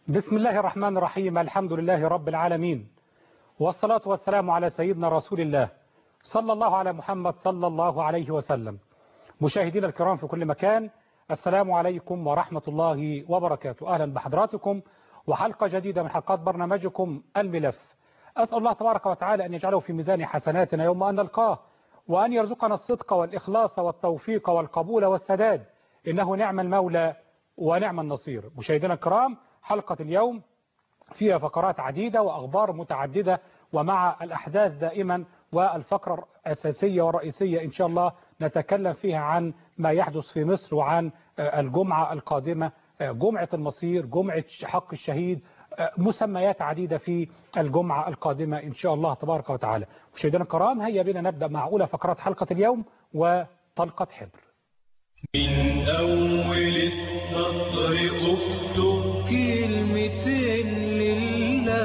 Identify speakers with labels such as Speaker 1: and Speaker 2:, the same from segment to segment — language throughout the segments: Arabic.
Speaker 1: بسم الله الرحمن الرحيم. الحمد لله رب العالمين، والصلاة والسلام على سيدنا رسول الله صلى الله على محمد صلى الله عليه وسلم. مشاهدينا الكرام في كل مكان، السلام عليكم ورحمة الله وبركاته. أهلا بحضراتكم وحلقة جديدة من حلقات برنامجكم الملف. أسأل الله تبارك وتعالى أن يجعله في ميزان حسناتنا يوم أن نلقاه، وأن يرزقنا الصدق والإخلاص والتوفيق والقبول والسداد، إنه نعم المولى ونعم النصير. مشاهدينا الكرام، حلقة اليوم فيها فقرات عديدة وأخبار متعددة، ومع الأحداث دائما، والفقرة الأساسية والرئيسية إن شاء الله نتكلم فيها عن ما يحدث في مصر، وعن الجمعة القادمة، جمعة المصير، جمعة حق الشهيد، مسميات عديدة في الجمعة القادمة إن شاء الله تبارك وتعالى. مشاهدينا الكرام، هيا بنا نبدأ مع أولى فقرات حلقة اليوم وطلقة حبر.
Speaker 2: من أول السطر أكتب كلمتين لله،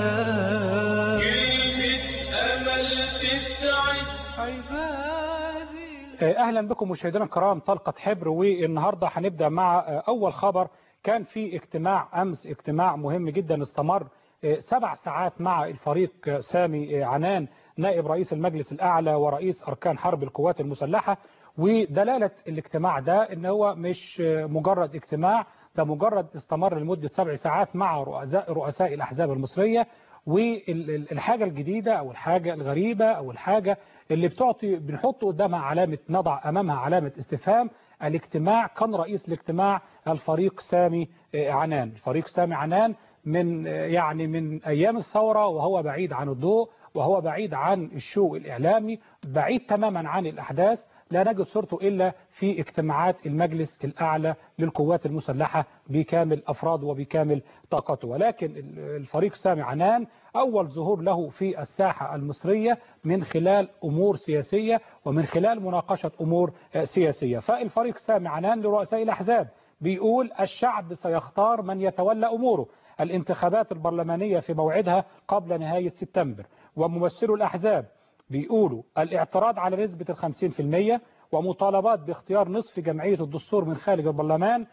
Speaker 2: كلمة أمل تسعد عبادي.
Speaker 1: أهلا بكم مشاهدينا الكرام. طلقة حبر، والنهاردة هنبدأ مع أول خبر. كان في اجتماع أمس، اجتماع مهم جدا استمر 7 ساعات مع الفريق سامي عنان نائب رئيس المجلس الأعلى ورئيس أركان حرب القوات المسلحة. ودلالة الاجتماع ده ان هو مش مجرد اجتماع، ده مجرد استمر لمدة 7 ساعات مع رؤساء الأحزاب المصرية. والحاجة الجديدة أو الحاجة الغريبة أو الحاجة اللي بنحط قدامها علامة، نضع أمامها علامة استفهام، الاجتماع كان رئيس الاجتماع الفريق سامي عنان. الفريق سامي عنان من من أيام الثورة وهو بعيد عن الضوء، وهو بعيد عن الشو الإعلامي، بعيد تماما عن الأحداث. لا نجد صورته إلا في اجتماعات المجلس الأعلى للقوات المسلحة بكامل أفراده وبكامل طاقته. ولكن الفريق سامي عنان أول ظهور له في الساحة المصرية من خلال أمور سياسية ومن خلال مناقشة أمور سياسية. فالفريق سامي عنان لرؤساء الأحزاب بيقول الشعب سيختار من يتولى أموره، الانتخابات البرلمانية في موعدها قبل نهاية سبتمبر. وممثلو الأحزاب بيقولوا الاعتراض على نسبة 50% ومطالبات باختيار نصف جمعية الدستور من خارج البرلمان.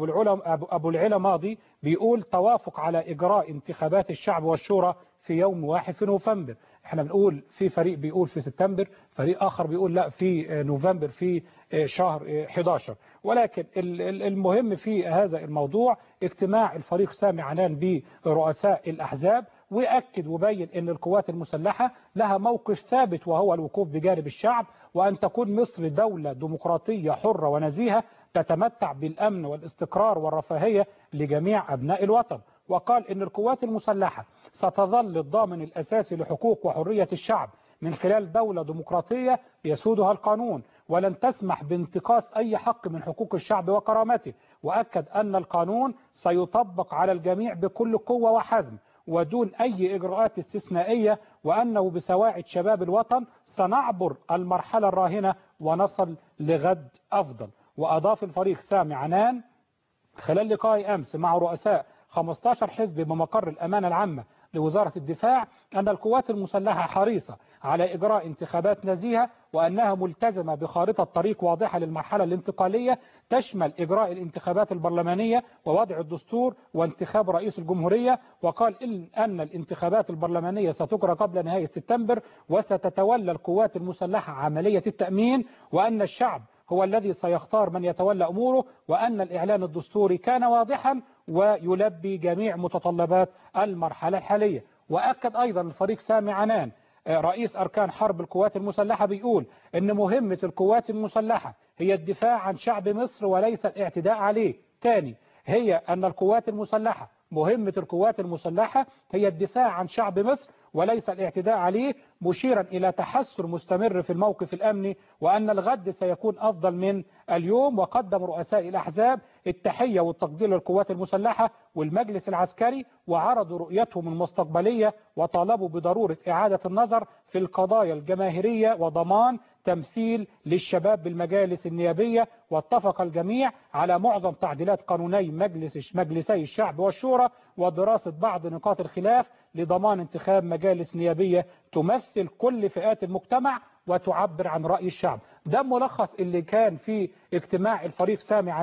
Speaker 1: وأبو العلا ماضي بيقول توافق على إجراء انتخابات الشعب والشورى في يوم 1 في نوفمبر. احنا بنقول في فريق بيقول في سبتمبر، فريق آخر بيقول لا في نوفمبر، في شهر 11. ولكن المهم في هذا الموضوع اجتماع الفريق سامي عنان برؤساء الأحزاب، وأكد وبين أن القوات المسلحة لها موقف ثابت، وهو الوقوف بجانب الشعب، وأن تكون مصر دولة ديمقراطية حرة ونزيهة تتمتع بالأمن والاستقرار والرفاهية لجميع أبناء الوطن. وقال أن القوات المسلحة ستظل الضامن الأساسي لحقوق وحرية الشعب من خلال دولة ديمقراطية يسودها القانون، ولن تسمح بانتقاص أي حق من حقوق الشعب وكرامته. وأكد أن القانون سيطبق على الجميع بكل قوة وحزم ودون أي إجراءات استثنائية، وأنه بسواعد شباب الوطن سنعبر المرحلة الراهنة ونصل لغد أفضل. وأضاف الفريق سامي عنان خلال لقاء أمس مع رؤساء 15 حزب بمقر الأمانة العامة لوزارة الدفاع أن القوات المسلحة حريصة على إجراء انتخابات نزيهة، وأنها ملتزمة بخارطة طريق واضحة للمرحلة الانتقالية تشمل إجراء الانتخابات البرلمانية ووضع الدستور وانتخاب رئيس الجمهورية. وقال أن الانتخابات البرلمانية ستجرى قبل نهاية سبتمبر، وستتولى القوات المسلحة عملية التأمين، وأن الشعب هو الذي سيختار من يتولى أموره، وأن الإعلان الدستوري كان واضحا ويلبي جميع متطلبات المرحلة الحالية. وأكد أيضا الفريق سامي عنان رئيس أركان حرب القوات المسلحة بيقول أن مهمة القوات المسلحة هي الدفاع عن شعب مصر وليس الاعتداء عليه. تاني، هي أن القوات المسلحة، مهمة القوات المسلحة هي الدفاع عن شعب مصر وليس الاعتداء عليه، مشيرا إلى تحسن مستمر في الموقف الأمني، وأن الغد سيكون أفضل من اليوم. وقدم رؤساء الأحزاب التحية والتقدير للقوات المسلحة والمجلس العسكري، وعرضوا رؤيتهم المستقبلية، وطالبوا بضرورة إعادة النظر في القضايا الجماهيرية وضمان تمثيل للشباب بالمجالس النيابية. واتفق الجميع على معظم تعديلات قانوني مجلسي الشعب والشورى ودراسة بعض نقاط الخلاف لضمان انتخاب مجالس نيابية تمثل كل فئات المجتمع وتعبر عن رأي الشعب. ده ملخص اللي كان في اجتماع الفريق سامي عنان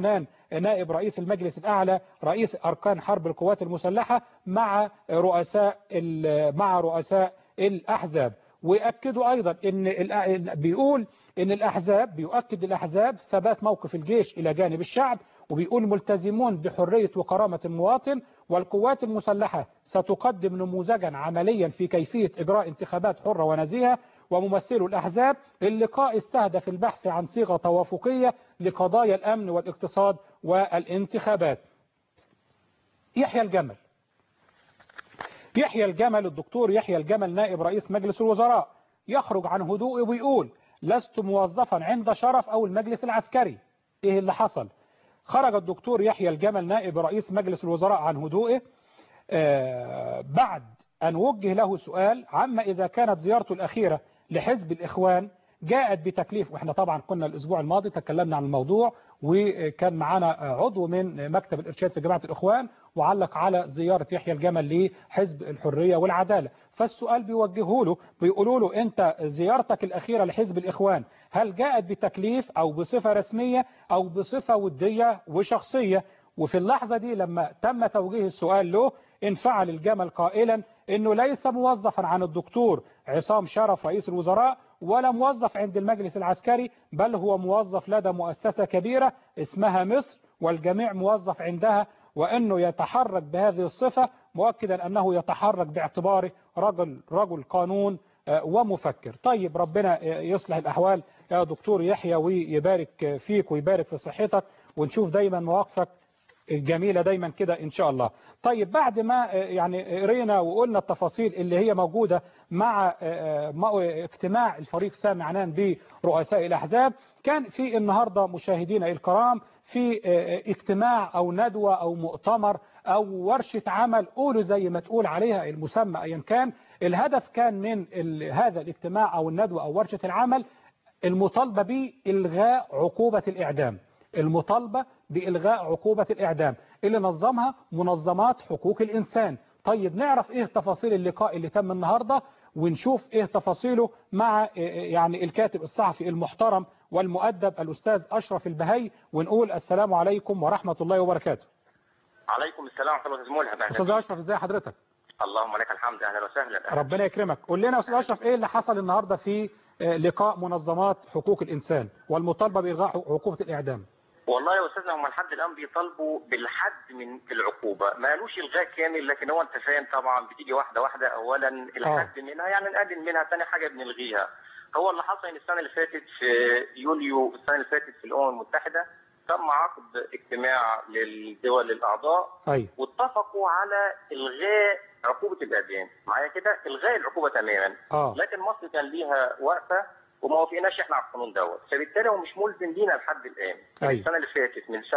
Speaker 1: نائب رئيس المجلس الأعلى رئيس أركان حرب القوات المسلحة مع رؤساء الأحزاب. ويأكدوا أيضا بيقول إن بيؤكد الأحزاب ثبات موقف الجيش إلى جانب الشعب، وبيقول ملتزمون بحرية وكرامة المواطن، والقوات المسلحة ستقدم نموذجا عمليا في كيفية إجراء انتخابات حرة ونزيهة. وممثلو الأحزاب اللقاء استهدف البحث عن صيغة توافقية لقضايا الأمن والاقتصاد والانتخابات. يحيى الجمل الدكتور يحيى الجمل نائب رئيس مجلس الوزراء يخرج عن هدوءه ويقول لست موظفا عند شرف أو المجلس العسكري. إيه اللي حصل؟ خرج الدكتور يحيى الجمل نائب رئيس مجلس الوزراء عن هدوءه بعد أن وجه له سؤال عما إذا كانت زيارته الأخيرة لحزب الإخوان جاءت بتكليف. وإحنا طبعا كنا الأسبوع الماضي تكلمنا عن الموضوع، وكان معنا عضو من مكتب الإرشاد في جماعة الإخوان وعلق على زيارة يحيى الجمل لحزب الحرية والعدالة. فالسؤال بيوجهه له بيقولوا له أنت زيارتك الأخيرة لحزب الإخوان هل جاءت بتكليف أو بصفة رسمية أو بصفة ودية وشخصية؟ وفي اللحظة دي لما تم توجيه السؤال له انفعل الجمل قائلا انه ليس موظفا عن الدكتور عصام شرف رئيس الوزراء ولا موظف عند المجلس العسكري، بل هو موظف لدى مؤسسة كبيرة اسمها مصر والجميع موظف عندها، وانه يتحرك بهذه الصفة مؤكدا انه يتحرك باعتباره رجل قانون ومفكر. طيب ربنا يصلح الأحوال يا دكتور يحيى ويبارك فيك ويبارك في صحتك، ونشوف دايما مواقفك الجميلة دايما كده إن شاء الله. طيب بعد ما يعني قرينا وقلنا التفاصيل اللي هي موجودة مع اجتماع الفريق سامي عنان برؤساء الأحزاب، كان في النهاردة مشاهدينا الكرام في اجتماع أو ندوة أو مؤتمر أو ورشة عمل، قولوا زي ما تقول عليها المسمى أيا كان. الهدف كان من هذا الاجتماع أو الندوة أو ورشة العمل المطالبة بإلغاء عقوبة الإعدام، المطالبة بإلغاء عقوبة الإعدام اللي نظمها منظمات حقوق الإنسان. طيب نعرف إيه تفاصيل اللقاء اللي تم النهاردة ونشوف إيه تفاصيله مع يعني الكاتب الصحفي المحترم والمؤدب الأستاذ أشرف البهي، ونقول السلام عليكم ورحمة الله وبركاته.
Speaker 3: عليكم السلام ورحمة الله وبركاته.
Speaker 1: أستاذ أشرف إزاي حضرتك؟
Speaker 3: اللهم لك الحمد، أهلا وسهلا.
Speaker 1: ربنا يكرمك. قول لنا يا أستاذ أشرف إيه اللي حصل النهاردة في لقاء منظمات حقوق الإنسان والمطالبة بإلغاء عقوبة الإعدام؟
Speaker 3: والله يا أستاذنا هم لحد الآن بيطالبوا بالحد من العقوبة، ما قالوش إلغاء كامل، لكن هو أنت فاهم طبعا بتيجي واحدة واحدة. أولا الحد منها يعني نقلل منها، ثاني حاجة بنلغيها. هو اللي حصل إن السنة اللي فاتت في يوليو السنة اللي فاتت في الأمم المتحدة تم عقد اجتماع للدول الأعضاء واتفقوا على إلغاء عقوبة الإعدام. معايا كده إلغاء العقوبة تماما. لكن مصر كان ليها وقفة وما وافقناش احنا على القانون دوت، فبالتالي هو مش ملزم لينا لحد الآن. السنة اللي فاتت من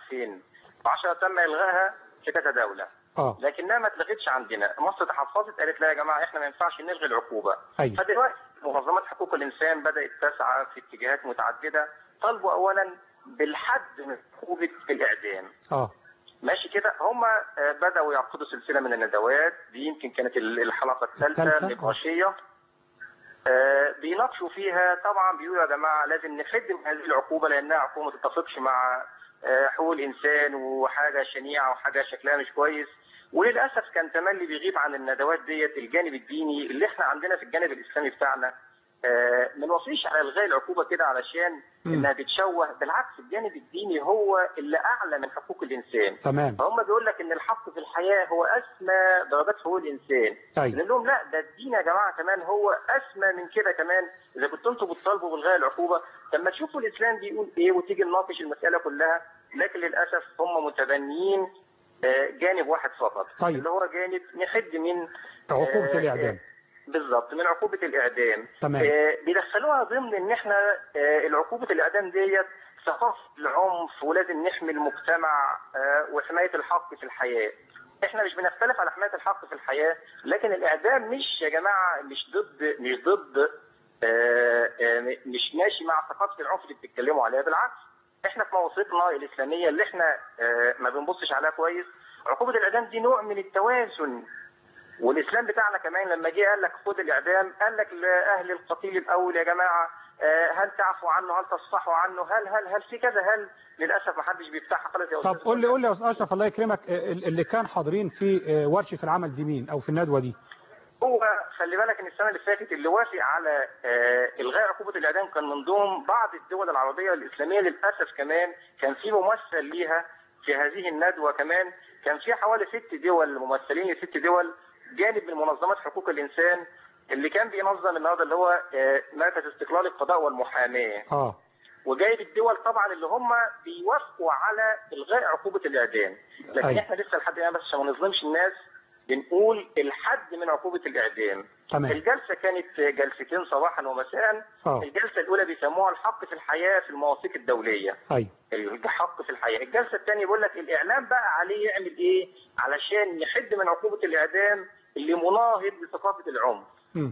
Speaker 3: 7/2010 تم إلغائها في كذا دولة. لكنها ما اتلغتش عندنا. مصر تحفظت قالت لا يا جماعة احنا ما ينفعش نلغي العقوبة. فدلوقتي منظمات حقوق الإنسان بدأت تسعى في اتجاهات متعددة. طالبوا أولا بالحد من عقوبة الإعدام. ماشي كده. هم بدأوا يعقدوا سلسلة من الندوات دي، يمكن كانت الحلقة الثالثة نقاشية بيناقشوا فيها. طبعا بيقولوا يا جماعة لازم نحد من هذه العقوبة لأنها عقوبة ما تتفقش مع حقوق الإنسان وحاجة شنيعة وحاجة شكلها مش كويس. وللأسف كان تملي بيغيب عن الندوات ديت الجانب الديني اللي احنا عندنا في الجانب الإسلامي بتاعنا. ما نوصيش على الغاء العقوبة كده علشان انها تتشوه، بالعكس الجانب الديني هو اللي اعلى من حقوق الانسان.
Speaker 1: تمام.
Speaker 3: فهم بيقول لك ان الحق في الحياة هو اسمى درجات حقوق الانسان. نقول لهم لا، ده الدين يا جماعة كمان هو اسمى من كده كمان. اذا كنتوا انتوا بتطالبوا بالغاء العقوبة، لما تشوفوا الاسلام بيقول ايه وتيجي نناقش المسألة كلها. لكن للاسف هم متبنيين جانب واحد فقط. اللي هو جانب نحد من
Speaker 1: عقوبة الاعدام.
Speaker 3: بالظبط، من عقوبة الإعدام. بيدخلوها ضمن إن إحنا العقوبة الإعدام ديت ثقافة العنف ولازم نحمي المجتمع وحماية الحق في الحياة. إحنا مش بنختلف على حماية الحق في الحياة، لكن الإعدام مش يا جماعة مش ضد مش ماشي مع ثقافة العنف اللي بتتكلموا عليها. بالعكس إحنا في مواثيقنا الإسلامية اللي إحنا ما بنبصش عليها كويس، عقوبة الإعدام دي نوع من التوازن. والإسلام بتاعنا كمان لما جه قال لك خد الإعدام، قال لك لأهل القتيل الأول يا جماعة هل تعفو عنه، هل تصفحوا عنه، هل في كذا، هل للاسف ما حدش بيفتحها خالص يا استاذ.
Speaker 1: طب قول لي يا استاذ اشرف الله يكرمك، اللي كان حاضرين في ورشه العمل دي مين او في الندوه دي؟
Speaker 3: هو خلي بالك ان السنه اللي فاتت اللي وافق على الغاء عقوبه الاعدام كان من ضمن بعض الدول العربيه الاسلاميه. للاسف كمان كان في ممثل ليها في هذه الندوه، كمان كان في حوالي 6 دول، ممثلين ل6 دول جانب من منظمات حقوق الانسان اللي كان بينظم النهارده اللي هو مركز استقلال القضاء والمحاماه. وجايب الدول طبعا اللي هم بيوافقوا على الغاء عقوبه الاعدام. لكن احنا لسه لحد الان بس عشان ما نظلمش الناس بنقول الحد من عقوبة الإعدام.
Speaker 1: تمام.
Speaker 3: الجلسة كانت جلستين صباحا ومساء. الجلسة الأولى بيسموها الحق في الحياة في المواثيق الدولية. الحق في الحياة. الجلسة الثانية بيقول لك الإعلام بقى عليه يعمل إيه علشان يحد من عقوبة الإعدام اللي مناهض لثقافة العنف.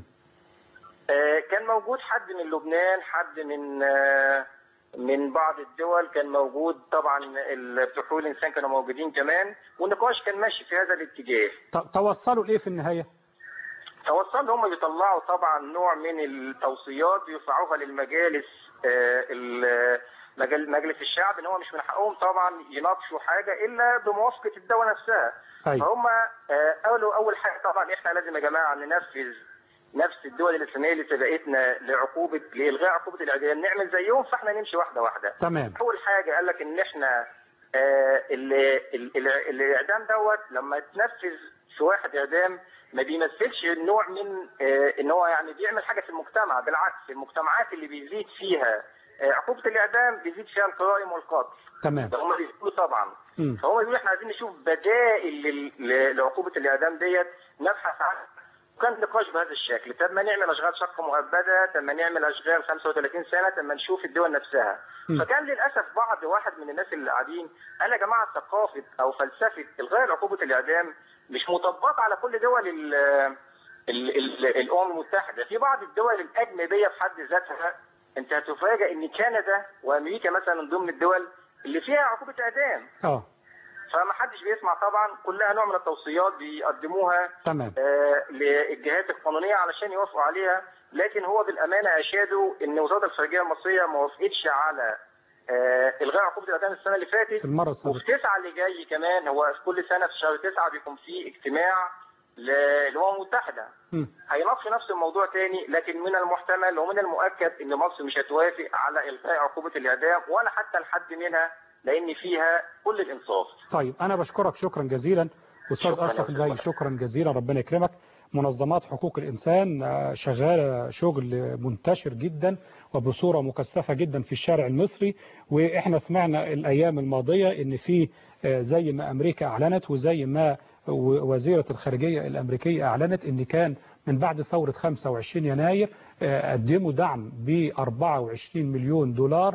Speaker 3: كان موجود حد من لبنان، حد من بعض الدول، كان موجود طبعا بتوع حقوق الانسان كانوا موجودين كمان، والنقاش كان ماشي في هذا الاتجاه.
Speaker 1: توصلوا لايه في النهايه؟
Speaker 3: توصلوا هم بيطلعوا طبعا نوع من التوصيات يرفعوها للمجالس، مجلس الشعب، ان هو مش من حقهم طبعا يناقشوا حاجه الا بموافقه الدوله نفسها. فهم قالوا اول حاجه طبعا احنا لازم يا جماعه ننفذ نفس الدول الاسلاميه اللي سبقتنا لالغاء عقوبه الاعدام، نعمل زيهم، فاحنا نمشي واحده واحده.
Speaker 1: تمام.
Speaker 3: اول حاجه قال لك ان احنا الاعدام دوت لما يتنفذ في واحد اعدام ما بيمثلش نوع من ان هو يعني بيعمل حاجه في المجتمع، بالعكس المجتمعات اللي بيزيد فيها عقوبه الاعدام بيزيد فيها الجرائم والقتل.
Speaker 1: تمام.
Speaker 3: هم بيقولوا طبعا. فهم بيقولوا احنا عايزين نشوف بدائل لعقوبه الاعدام ديت، نبحث عنها. كان نقاش بهذا الشكل، طب ما نعمل اشغال شقه مؤبده، طب ما نعمل اشغال 35 سنه، طب ما نشوف الدول نفسها. فكان للاسف واحد من الناس اللي قاعدين قال يا جماعه ثقافه او فلسفه الغاء عقوبه الاعدام مش مطبقه على كل دول الامم المتحده. في بعض الدول الاجنبيه في حد ذاتها انت هتفاجئ ان كندا وامريكا مثلا من ضمن الدول اللي فيها عقوبه اعدام. فما حدش بيسمع طبعا، كلها نوع من التوصيات بيقدموها
Speaker 1: تمام.
Speaker 3: للجهات القانونيه علشان يوافقوا عليها. لكن هو بالامانه اشادوا ان وزاره الخارجيه المصريه ما وافقتش على الغاء عقوبه الاعدام السنه اللي فاتت، وفي 9 اللي جاي كمان. هو كل سنه في شهر 9 بيكون في اجتماع للامم المتحده هيناقشوا نفس الموضوع تاني. لكن من المحتمل ومن المؤكد ان مصر مش هتوافق على الغاء عقوبه الاعدام ولا حتى الحد منها، لان فيها كل الانصاف.
Speaker 1: طيب انا بشكرك شكرا جزيلا استاذ اشرف البهي، شكرا جزيلا، ربنا يكرمك. منظمات حقوق الانسان شغاله شغل منتشر جدا وبصوره مكثفه جدا في الشارع المصري، واحنا سمعنا الايام الماضيه ان في زي ما امريكا اعلنت وزي ما وزيره الخارجيه الامريكيه اعلنت ان كان من بعد ثوره 25 يناير قدموا دعم ب 24 مليون دولار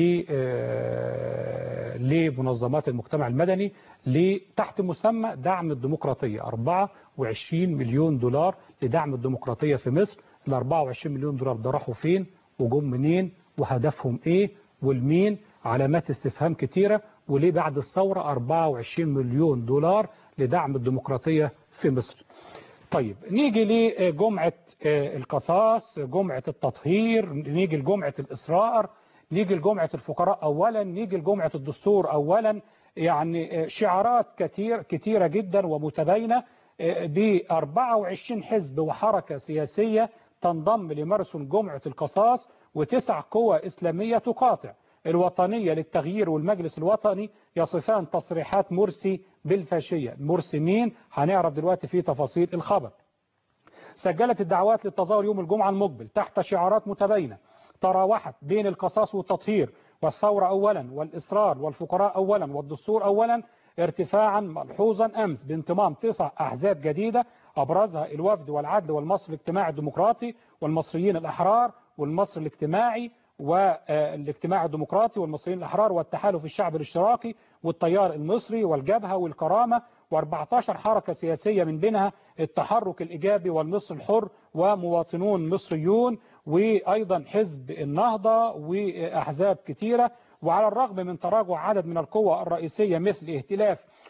Speaker 1: لمنظمات المجتمع المدني تحت مسمى دعم الديمقراطية. 24 مليون دولار لدعم الديمقراطية في مصر. ال 24 مليون دولار ده راحوا فين وجم منين وهدفهم ايه والمين؟ علامات استفهام كتيرة. وليه بعد الثورة 24 مليون دولار لدعم الديمقراطية في مصر؟ طيب نيجي لجمعة القصاص، جمعة التطهير، نيجي لجمعة الإصرار، نيجي لجمعة الفقراء أولا، نيجي لجمعة الدستور أولا. يعني شعارات كتيرة جدا ومتباينة ب 24 حزب وحركة سياسية تنضم لماراثون جمعة القصاص، و9 قوى إسلامية تقاطع. الوطنية للتغيير والمجلس الوطني يصفان تصريحات مرسي بالفاشية. مرسي مين؟ هنعرف دلوقتي في تفاصيل الخبر. سجلت الدعوات للتظاهر يوم الجمعة المقبل تحت شعارات متباينة تراوحت بين القصاص والتطهير والثورة أولا والإصرار والفقراء أولا والدستور أولا، ارتفاعا ملحوظا أمس بانضمام 9 أحزاب جديدة أبرزها الوفد والعدل والمصري الاجتماعي الديمقراطي والمصريين الأحرار والمصري الاجتماعي والاجتماع الديمقراطي والمصريين الأحرار والتحالف الشعبي الاشتراكي والتيار المصري والجبهة والكرامة، و14 حركة سياسية من بينها التحرك الإيجابي والمصر الحر ومواطنون مصريون وأيضا حزب النهضة وأحزاب كتيرة. وعلى الرغم من تراجع عدد من القوى الرئيسية مثل ائتلاف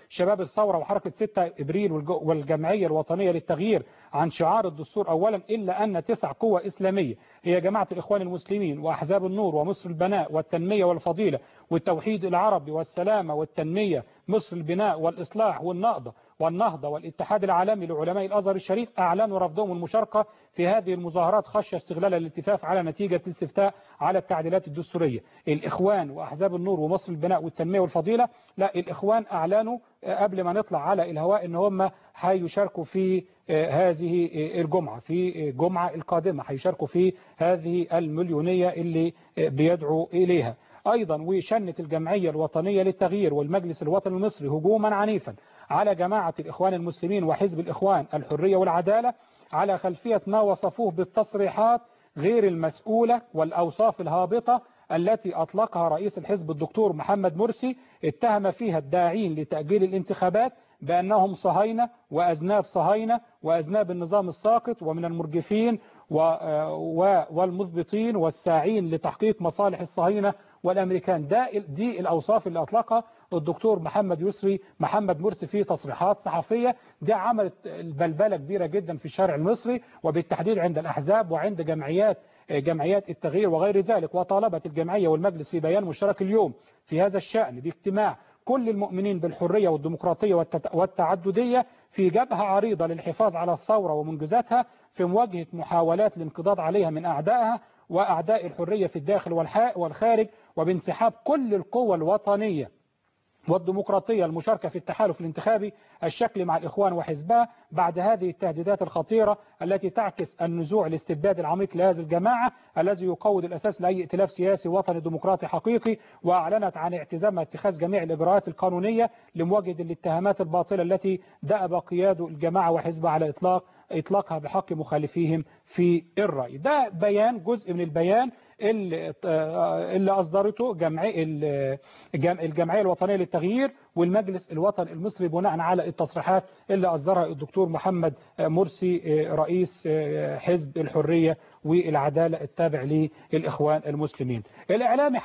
Speaker 1: شباب الثورة وحركة 6 إبريل والجمعية الوطنية للتغيير عن شعار الدستور أولا، إلا أن 9 قوى إسلامية هي جماعة الإخوان المسلمين وأحزاب النور ومصر البناء والتنمية والفضيلة والتوحيد العربي والسلامة والتنمية، مصر البناء والإصلاح والنهضة والاتحاد العالمي لعلماء الأزهر الشريف، أعلنوا رفضهم المشاركة في هذه المظاهرات خشية استغلال الالتفاف على نتيجة الاستفتاء على التعديلات الدستورية. الإخوان وأحزاب النور ومصر البناء والتنمية والفضيلة، لا، الإخوان أعلنوا قبل ما نطلع على الهواء إن هم هيشاركوا في هذه الجمعة، في الجمعة القادمة هيشاركوا في هذه المليونية اللي بيدعو إليها. أيضا وشنت الجمعية الوطنية للتغيير والمجلس الوطني المصري هجوما عنيفا على جماعة الإخوان المسلمين وحزب الإخوان الحرية والعدالة على خلفية ما وصفوه بالتصريحات غير المسؤولة والأوصاف الهابطة التي أطلقها رئيس الحزب الدكتور محمد مرسي، اتهم فيها الداعين لتأجيل الانتخابات بأنهم صهاينة وأذناب صهاينة وأذناب النظام الساقط ومن المرجفين والمثبطين والساعين لتحقيق مصالح الصهاينة والأمريكان. دي الأوصاف اللي أطلقها الدكتور محمد مرسي في تصريحات صحفية. دي عملت البلبلة كبيرة جدا في الشارع المصري وبالتحديد عند الأحزاب وعند جمعيات التغيير وغير ذلك. وطالبت الجمعية والمجلس في بيان مشترك اليوم في هذا الشأن باجتماع كل المؤمنين بالحرية والديمقراطية والتعددية في جبهة عريضة للحفاظ على الثورة ومنجزاتها في مواجهة محاولات الانقضاض عليها من أعدائها وأعداء الحرية في الداخل والخارج، وبانسحاب كل القوى الوطنية والديمقراطية المشاركة في التحالف الانتخابي الشكلي مع الإخوان وحزبها بعد هذه التهديدات الخطيرة التي تعكس النزوع الاستبداد العميق لهذه الجماعة الذي يقوض الأساس لأي ائتلاف سياسي وطني ديمقراطي حقيقي. وأعلنت عن اعتزامها اتخاذ جميع الإجراءات القانونية لمواجهة الاتهامات الباطلة التي دأب قياد الجماعة وحزبها على إطلاقها بحق مخالفيهم في الرأي. ده بيان، جزء من البيان اللي أصدرته الجمعية الوطنية للتغيير والمجلس الوطني المصري بناء على التصريحات اللي أصدرها الدكتور محمد مرسي رئيس حزب الحرية والعدالة التابع للإخوان المسلمين. الإعلامي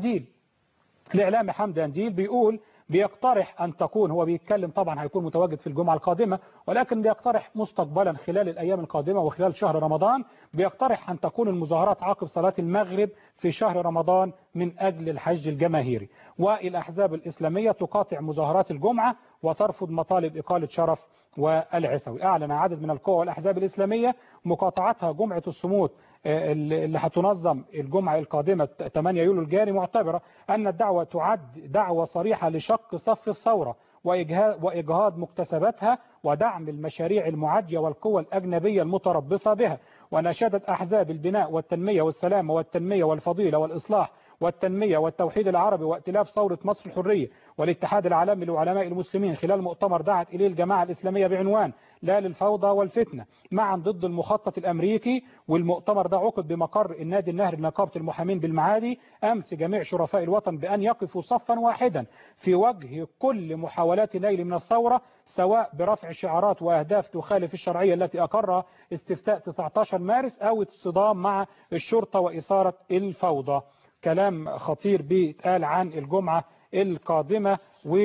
Speaker 1: حمدي أنديل بيقول بيقترح أن تكون، هو بيتكلم طبعا هيكون متواجد في الجمعة القادمة، ولكن بيقترح مستقبلا خلال الأيام القادمة وخلال شهر رمضان بيقترح أن تكون المظاهرات عقب صلاة المغرب في شهر رمضان من أجل الحج الجماهيري. والأحزاب الإسلامية تقاطع مظاهرات الجمعة وترفض مطالب إقالة شرف والعسوي. أعلن عدد من القوى والأحزاب الإسلامية مقاطعتها جمعة الصمود اللي هتنظم الجمعة القادمة 8 يوليو الجاري، معتبرة أن الدعوة تعد دعوة صريحة لشق صف الثورة وإجهاض مكتسباتها ودعم المشاريع المعادية والقوى الأجنبية المتربصة بها. وناشدت أحزاب البناء والتنمية والسلامة والتنمية والفضيلة والإصلاح والتنمية والتوحيد العربي وائتلاف ثورة مصر الحرية والاتحاد العالمي لعلماء المسلمين خلال مؤتمر دعت إليه الجماعة الإسلامية بعنوان لا للفوضى والفتنة معا ضد المخطط الأمريكي. والمؤتمر ده عقد بمقر النادي النهري لنقابة المحامين بالمعادي أمس جميع شرفاء الوطن بأن يقفوا صفا واحدا في وجه كل محاولات نيل من الثورة، سواء برفع شعارات وأهداف تخالف الشرعية التي أقرها استفتاء 19 مارس أو الصدام مع الشرطة وإثارة الفوضى. كلام خطير بيتقال عن الجمعة القادمة.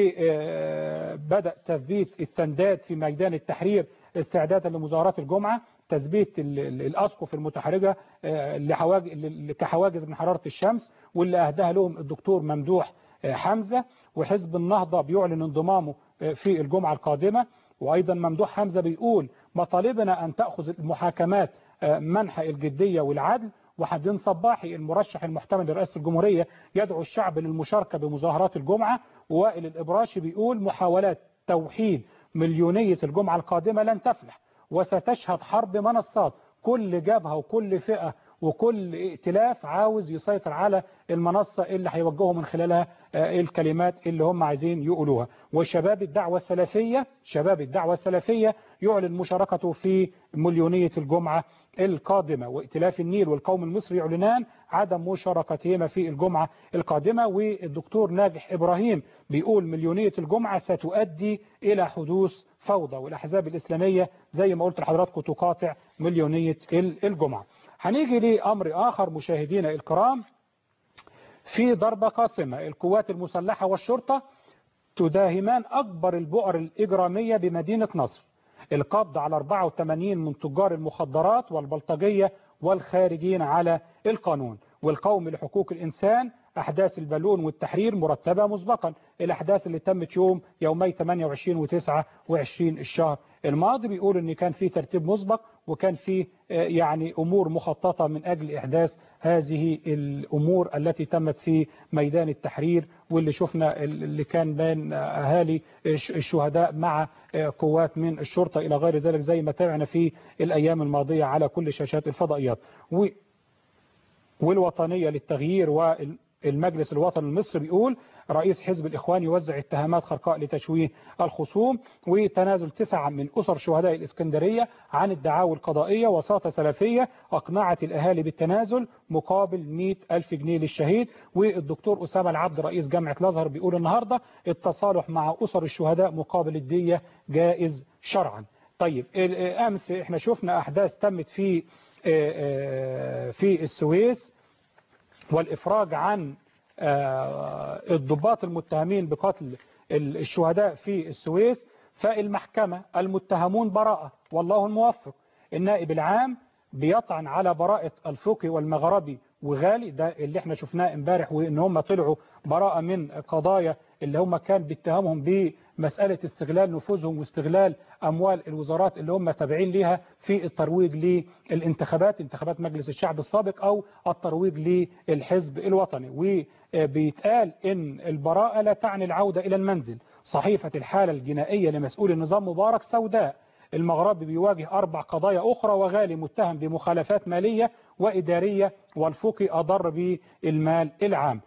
Speaker 1: وبدأ تثبيت التنداد في ميدان التحرير استعدادا لمظاهرات الجمعة، تثبيت الأسقف المتحرجة كحواجز من حرارة الشمس واللي أهداها لهم الدكتور ممدوح حمزة. وحزب النهضة بيعلن انضمامه في الجمعة القادمة. وأيضا ممدوح حمزة بيقول مطالبنا أن تأخذ المحاكمات منح الجدية والعدل. وحمدين صباحي المرشح المحتمل لرئاسة الجمهورية يدعو الشعب للمشاركة بمظاهرات الجمعة. ووائل الإبراشي بيقول محاولات توحيد مليونية الجمعة القادمة لن تفلح وستشهد حرب منصات، كل جبهة وكل فئة وكل ائتلاف عاوز يسيطر على المنصة اللي هيوجهوا من خلالها الكلمات اللي هم عايزين يقولوها. وشباب الدعوة السلفية يعلن مشاركته في مليونية الجمعة القادمة. وائتلاف النيل والقوم المصري يعلنان عدم مشاركتهما في الجمعة القادمة. والدكتور ناجح إبراهيم بيقول مليونية الجمعة ستؤدي إلى حدوث فوضى. والأحزاب الإسلامية زي ما قلت لحضراتكم تقاطع مليونية الجمعة. هنيجي لأمر آخر مشاهدينا الكرام، في ضربة قاسمة القوات المسلحة والشرطة تداهمان أكبر البؤر الإجرامية بمدينة نصر، القبض على 84 من تجار المخدرات والبلطجية والخارجين على القانون. والقوم لحقوق الإنسان أحداث البالون والتحرير مرتبة مسبقا، الأحداث اللي تمت يومي 28 و29 الشهر الماضي، بيقول ان كان في ترتيب مسبق وكان في يعني امور مخططة من اجل احداث هذه الامور التي تمت في ميدان التحرير، واللي شفنا اللي كان بين اهالي الشهداء مع قوات من الشرطة الى غير ذلك، زي ما تابعنا في الايام الماضية على كل شاشات الفضائيات. والوطنية للتغيير والمجلس الوطني المصري بيقول رئيس حزب الإخوان يوزع اتهامات خرقاء لتشويه الخصوم. وتنازل 9 من أسر شهداء الإسكندرية عن الدعاوى القضائية، وساطة سلفية أقنعت الأهالي بالتنازل مقابل 100,000 جنيه للشهيد. والدكتور أسامة العبد رئيس جامعة الأزهر بيقول النهاردة التصالح مع أسر الشهداء مقابل الدية جائز شرعا. طيب أمس احنا شفنا أحداث تمت في السويس، والإفراج عن الضباط المتهمين بقتل الشهداء في السويس. فالمحكمة المتهمون براءة والله الموفق. النائب العام بيطعن على براءة الفقي والمغربي وغالي، ده اللي احنا شفناه امبارح، وان هم طلعوا براءة من قضايا اللي هم كان بيتهمهم بمسألة استغلال نفوذهم واستغلال أموال الوزارات اللي هم تابعين لها في الترويج للانتخابات، انتخابات مجلس الشعب السابق أو الترويج للحزب الوطني. وبيتقال إن البراءة لا تعني العودة إلى المنزل. صحيفة الحالة الجنائية لمسؤول النظام مبارك سوداء. المغربي بيواجه 4 قضايا أخرى، وغالي متهم بمخالفات مالية وإدارية، والفقي أضر بالمال العام.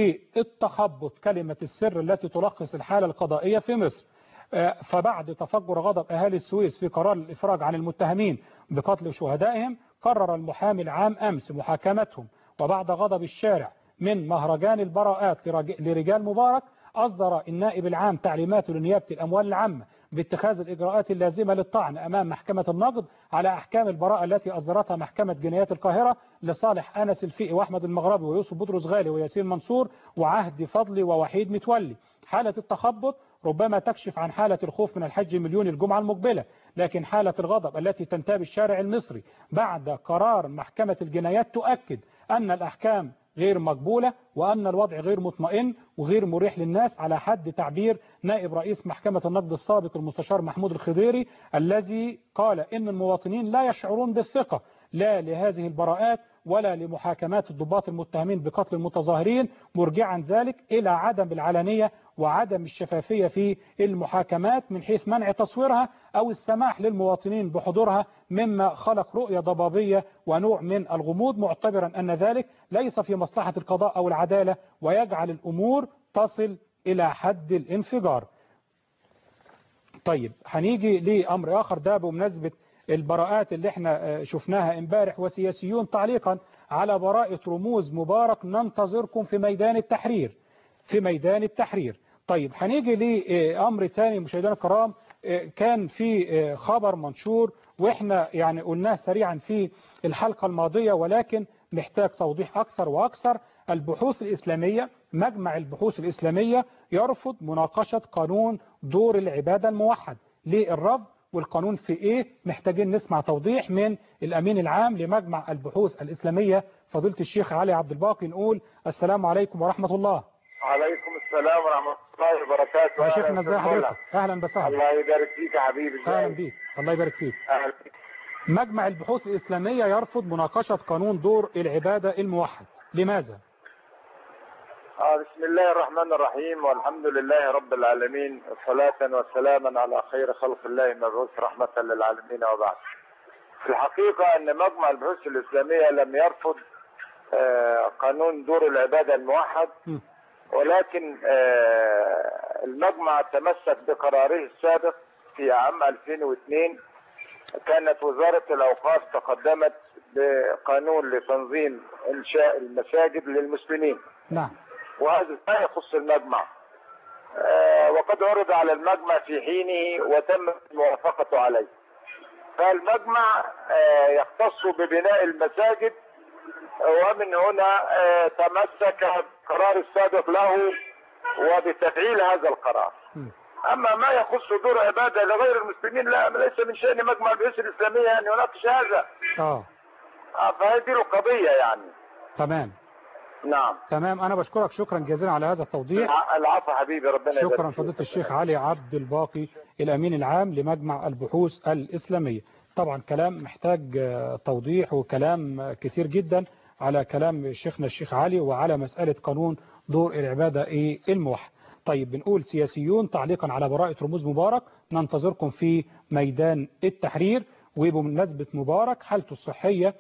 Speaker 1: والتخبط كلمة السر التي تلخص الحالة القضائية في مصر. فبعد تفجر غضب أهالي السويس في قرار الإفراج عن المتهمين بقتل شهدائهم، قرر المحامي العام أمس محاكمتهم. وبعد غضب الشارع من مهرجان البراءات لرجال مبارك، أصدر النائب العام تعليماته لنيابة الأموال العامة باتخاذ الإجراءات اللازمة للطعن أمام محكمة النقض على أحكام البراءة التي أصدرتها محكمة جنايات القاهرة لصالح أنس الفقي وأحمد المغربي ويوسف بطرس غالي وياسين منصور وعهد فضلي ووحيد متولي. حالة التخبط ربما تكشف عن حالة الخوف من الحج المليوني الجمعة المقبلة، لكن حالة الغضب التي تنتاب الشارع المصري بعد قرار محكمة الجنايات تؤكد أن الأحكام غير مقبولة، وأن الوضع غير مطمئن وغير مريح للناس، على حد تعبير نائب رئيس محكمة النقد السابق المستشار محمود الخضيري، الذي قال إن المواطنين لا يشعرون بالثقة لا لهذه البراءات ولا لمحاكمات الضباط المتهمين بقتل المتظاهرين، مرجعا ذلك إلى عدم العلنية وعدم الشفافية في المحاكمات من حيث منع تصويرها أو السماح للمواطنين بحضورها، مما خلق رؤية ضبابية ونوع من الغموض، معتبرا أن ذلك ليس في مصلحة القضاء أو العدالة ويجعل الأمور تصل إلى حد الانفجار. طيب هنيجي لأمر آخر، ده بمناسبة البراءات اللي احنا شفناها امبارح. وسياسيون تعليقا على براءة رموز مبارك ننتظركم في ميدان التحرير، في ميدان التحرير. طيب هنيجي لأمر تاني مشاهدينا الكرام، كان في خبر منشور واحنا يعني قلناه سريعا في الحلقة الماضية، ولكن محتاج توضيح أكثر وأكثر. البحوث الإسلامية، مجمع البحوث الإسلامية يرفض مناقشة قانون دور العبادة الموحد. ليه الرفض؟ والقانون في ايه؟ محتاجين نسمع توضيح من الامين العام لمجمع البحوث الاسلاميه فضيله الشيخ علي عبد الباقي. نقول السلام عليكم ورحمه الله.
Speaker 4: وعليكم السلام ورحمه الله وبركاته.
Speaker 1: يا شيخنا ازي حضرتك؟ اهلا وسهلا.
Speaker 4: الله يبارك فيك يا حبيبي.
Speaker 1: اهلا بيك. الله يبارك فيك.
Speaker 4: اهلا.
Speaker 1: مجمع البحوث الاسلاميه يرفض مناقشه قانون دور العباده الموحد، لماذا؟
Speaker 4: بسم الله الرحمن الرحيم، والحمد لله رب العالمين، صلاة وسلاما على خير خلق الله المبعوث رحمة للعالمين، وبعد. في الحقيقة أن مجمع البحوث الإسلامية لم يرفض قانون دور العبادة الموحد، ولكن المجمع تمسك بقراره السابق في عام 2002. كانت وزارة الأوقاف تقدمت بقانون لتنظيم إنشاء المساجد للمسلمين.
Speaker 1: نعم.
Speaker 4: وهذا لا يخص المجمع، وقد عرض على المجمع في حينه وتم الموافقة عليه. فالمجمع يختص ببناء المساجد، ومن هنا تمسك بالقرار السابق له وبتفعيل هذا القرار. اما ما يخص دور عباده لغير المسلمين لا، ليس من شان مجمع البحوث الاسلاميه ان يناقش هذا. فهذه القضيه يعني.
Speaker 1: تمام.
Speaker 4: نعم.
Speaker 1: تمام، انا بشكرك شكرا جزيلا على هذا التوضيح.
Speaker 4: العفو حبيبي، ربنا يبارك.
Speaker 1: شكرا فضيله الشيخ علي عبد الباقي الامين العام لمجمع البحوث الاسلاميه. طبعا كلام محتاج توضيح وكلام كثير جدا على كلام شيخنا الشيخ علي وعلى مسألة قانون دور العبادة الموحد. طيب بنقول سياسيون تعليقا على براءة رموز مبارك، ننتظركم في ميدان التحرير. وبمناسبة مبارك حالته الصحية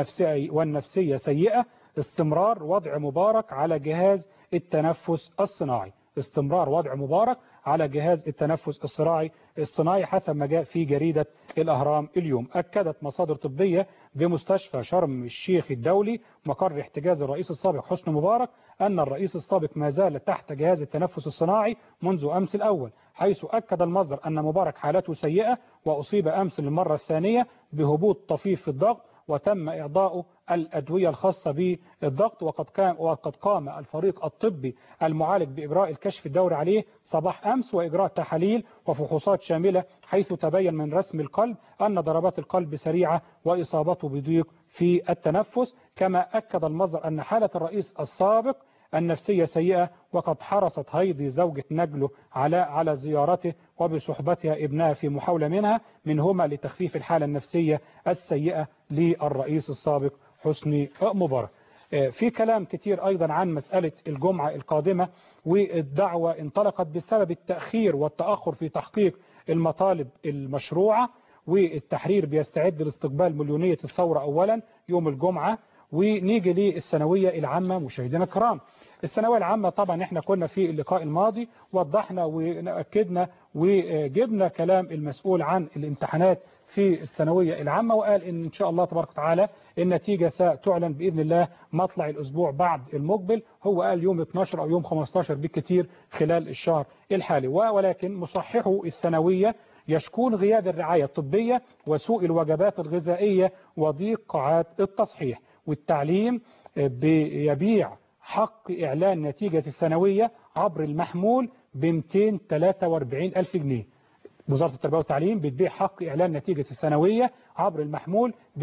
Speaker 1: والنفسية سيئة، استمرار وضع مبارك على جهاز التنفس الصناعي، استمرار وضع مبارك على جهاز التنفس الصناعي حسب ما جاء في جريدة الأهرام اليوم. أكدت مصادر طبية بمستشفى شرم الشيخ الدولي مقر احتجاز الرئيس السابق حسني مبارك أن الرئيس السابق ما زال تحت جهاز التنفس الصناعي منذ أمس الأول، حيث أكد المصدر أن مبارك حالته سيئة وأصيب أمس للمرة الثانية بهبوط طفيف في الضغط، وتم إعطاؤه الأدوية الخاصة بالضغط. وقد قام الفريق الطبي المعالج بإجراء الكشف الدوري عليه صباح أمس وإجراء تحاليل وفحوصات شاملة، حيث تبين من رسم القلب أن ضربات القلب سريعة وإصابته بضيق في التنفس. كما أكد المصدر أن حالة الرئيس السابق النفسية سيئة، وقد حرصت هايدي زوجة نجله على زيارته وبصحبتها ابنها في محاولة منهما لتخفيف الحالة النفسية السيئة للرئيس السابق حسني مبارك. في كلام كتير أيضا عن مسألة الجمعة القادمة، والدعوة انطلقت بسبب التأخير والتأخر في تحقيق المطالب المشروعة، والتحرير بيستعد لاستقبال مليونية الثورة أولا يوم الجمعة. ونيجي للثانوية العامة مشاهدينا الكرام. الثانوية العامة طبعا احنا كنا في اللقاء الماضي وضحنا ونأكدنا وجبنا كلام المسؤول عن الامتحانات في الثانوية العامة، وقال إن شاء الله تبارك وتعالى النتيجة ستعلن بإذن الله مطلع الأسبوع بعد المقبل. هو قال يوم 12 أو يوم 15 بالكثير خلال الشهر الحالي. ولكن مصححو الثانوية يشكون غياب الرعاية الطبية وسوء الوجبات الغذائية وضيق قاعات التصحيح. والتعليم بيبيع حق إعلان نتيجة الثانوية عبر المحمول ب 243 ألف جنيه. وزارة التربية والتعليم بتبيع حق إعلان نتيجة الثانوية عبر المحمول ب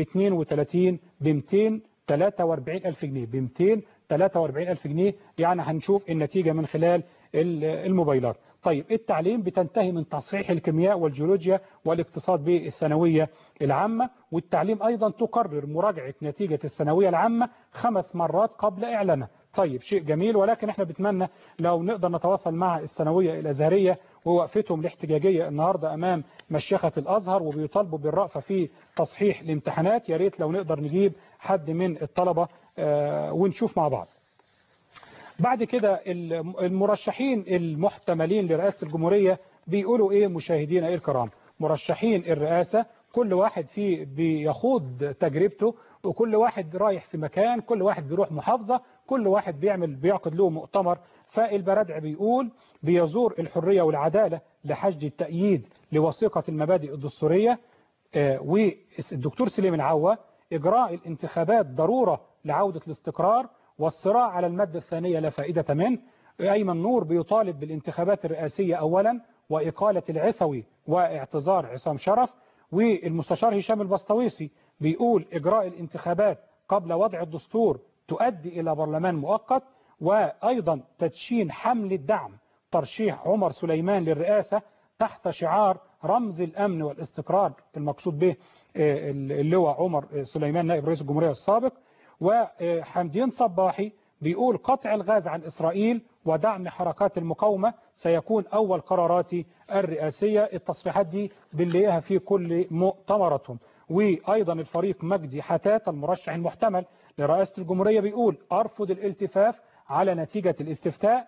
Speaker 1: 243 ألف جنيه، ب 243 ألف جنيه. يعني هنشوف النتيجة من خلال الموبايلات. طيب التعليم بتنتهي من تصحيح الكيمياء والجيولوجيا والاقتصاد بالثانوية العامة. والتعليم أيضا تقرر مراجعة نتيجة الثانوية العامة 5 مرات قبل إعلانها. طيب شيء جميل، ولكن احنا بنتمنى لو نقدر نتواصل مع الثانوية الأزهرية ووقفتهم الاحتجاجية النهاردة أمام مشيخة الأزهر وبيطالبوا بالرأفة في تصحيح الامتحانات. يا ريت لو نقدر نجيب حد من الطلبة ونشوف مع بعض. بعد كده المرشحين المحتملين لرئاسة الجمهورية بيقولوا ايه مشاهدينا الكرام؟ مرشحين الرئاسة كل واحد فيه بيخوض تجربته، وكل واحد رايح في مكان، كل واحد بيروح محافظة، كل واحد بيعقد له مؤتمر. فالبرادع بيقول بيزور الحرية والعدالة لحشد التأييد لوثيقة المبادئ الدستورية. والدكتور سليم العوة إجراء الانتخابات ضرورة لعودة الاستقرار، والصراع على المادة الثانية لا فائدة منه. أيمن نور بيطالب بالانتخابات الرئاسية أولا وإقالة العسوي واعتذار عصام شرف. والمستشار هشام البسطويسي بيقول إجراء الانتخابات قبل وضع الدستور تؤدي إلى برلمان مؤقت. وأيضا تدشين حملة دعم ترشيح عمر سليمان للرئاسة تحت شعار رمز الأمن والاستقرار، المقصود به اللواء عمر سليمان نائب رئيس الجمهورية السابق. وحمدين صباحي بيقول قطع الغاز عن إسرائيل ودعم حركات المقاومة سيكون أول قراراتي الرئاسية. التصريحات دي بنلاقيها في كل مؤتمراتهم. وأيضا الفريق مجدي حتات المرشح المحتمل لرئاسة الجمهورية بيقول أرفض الالتفاف على نتيجة الاستفتاء.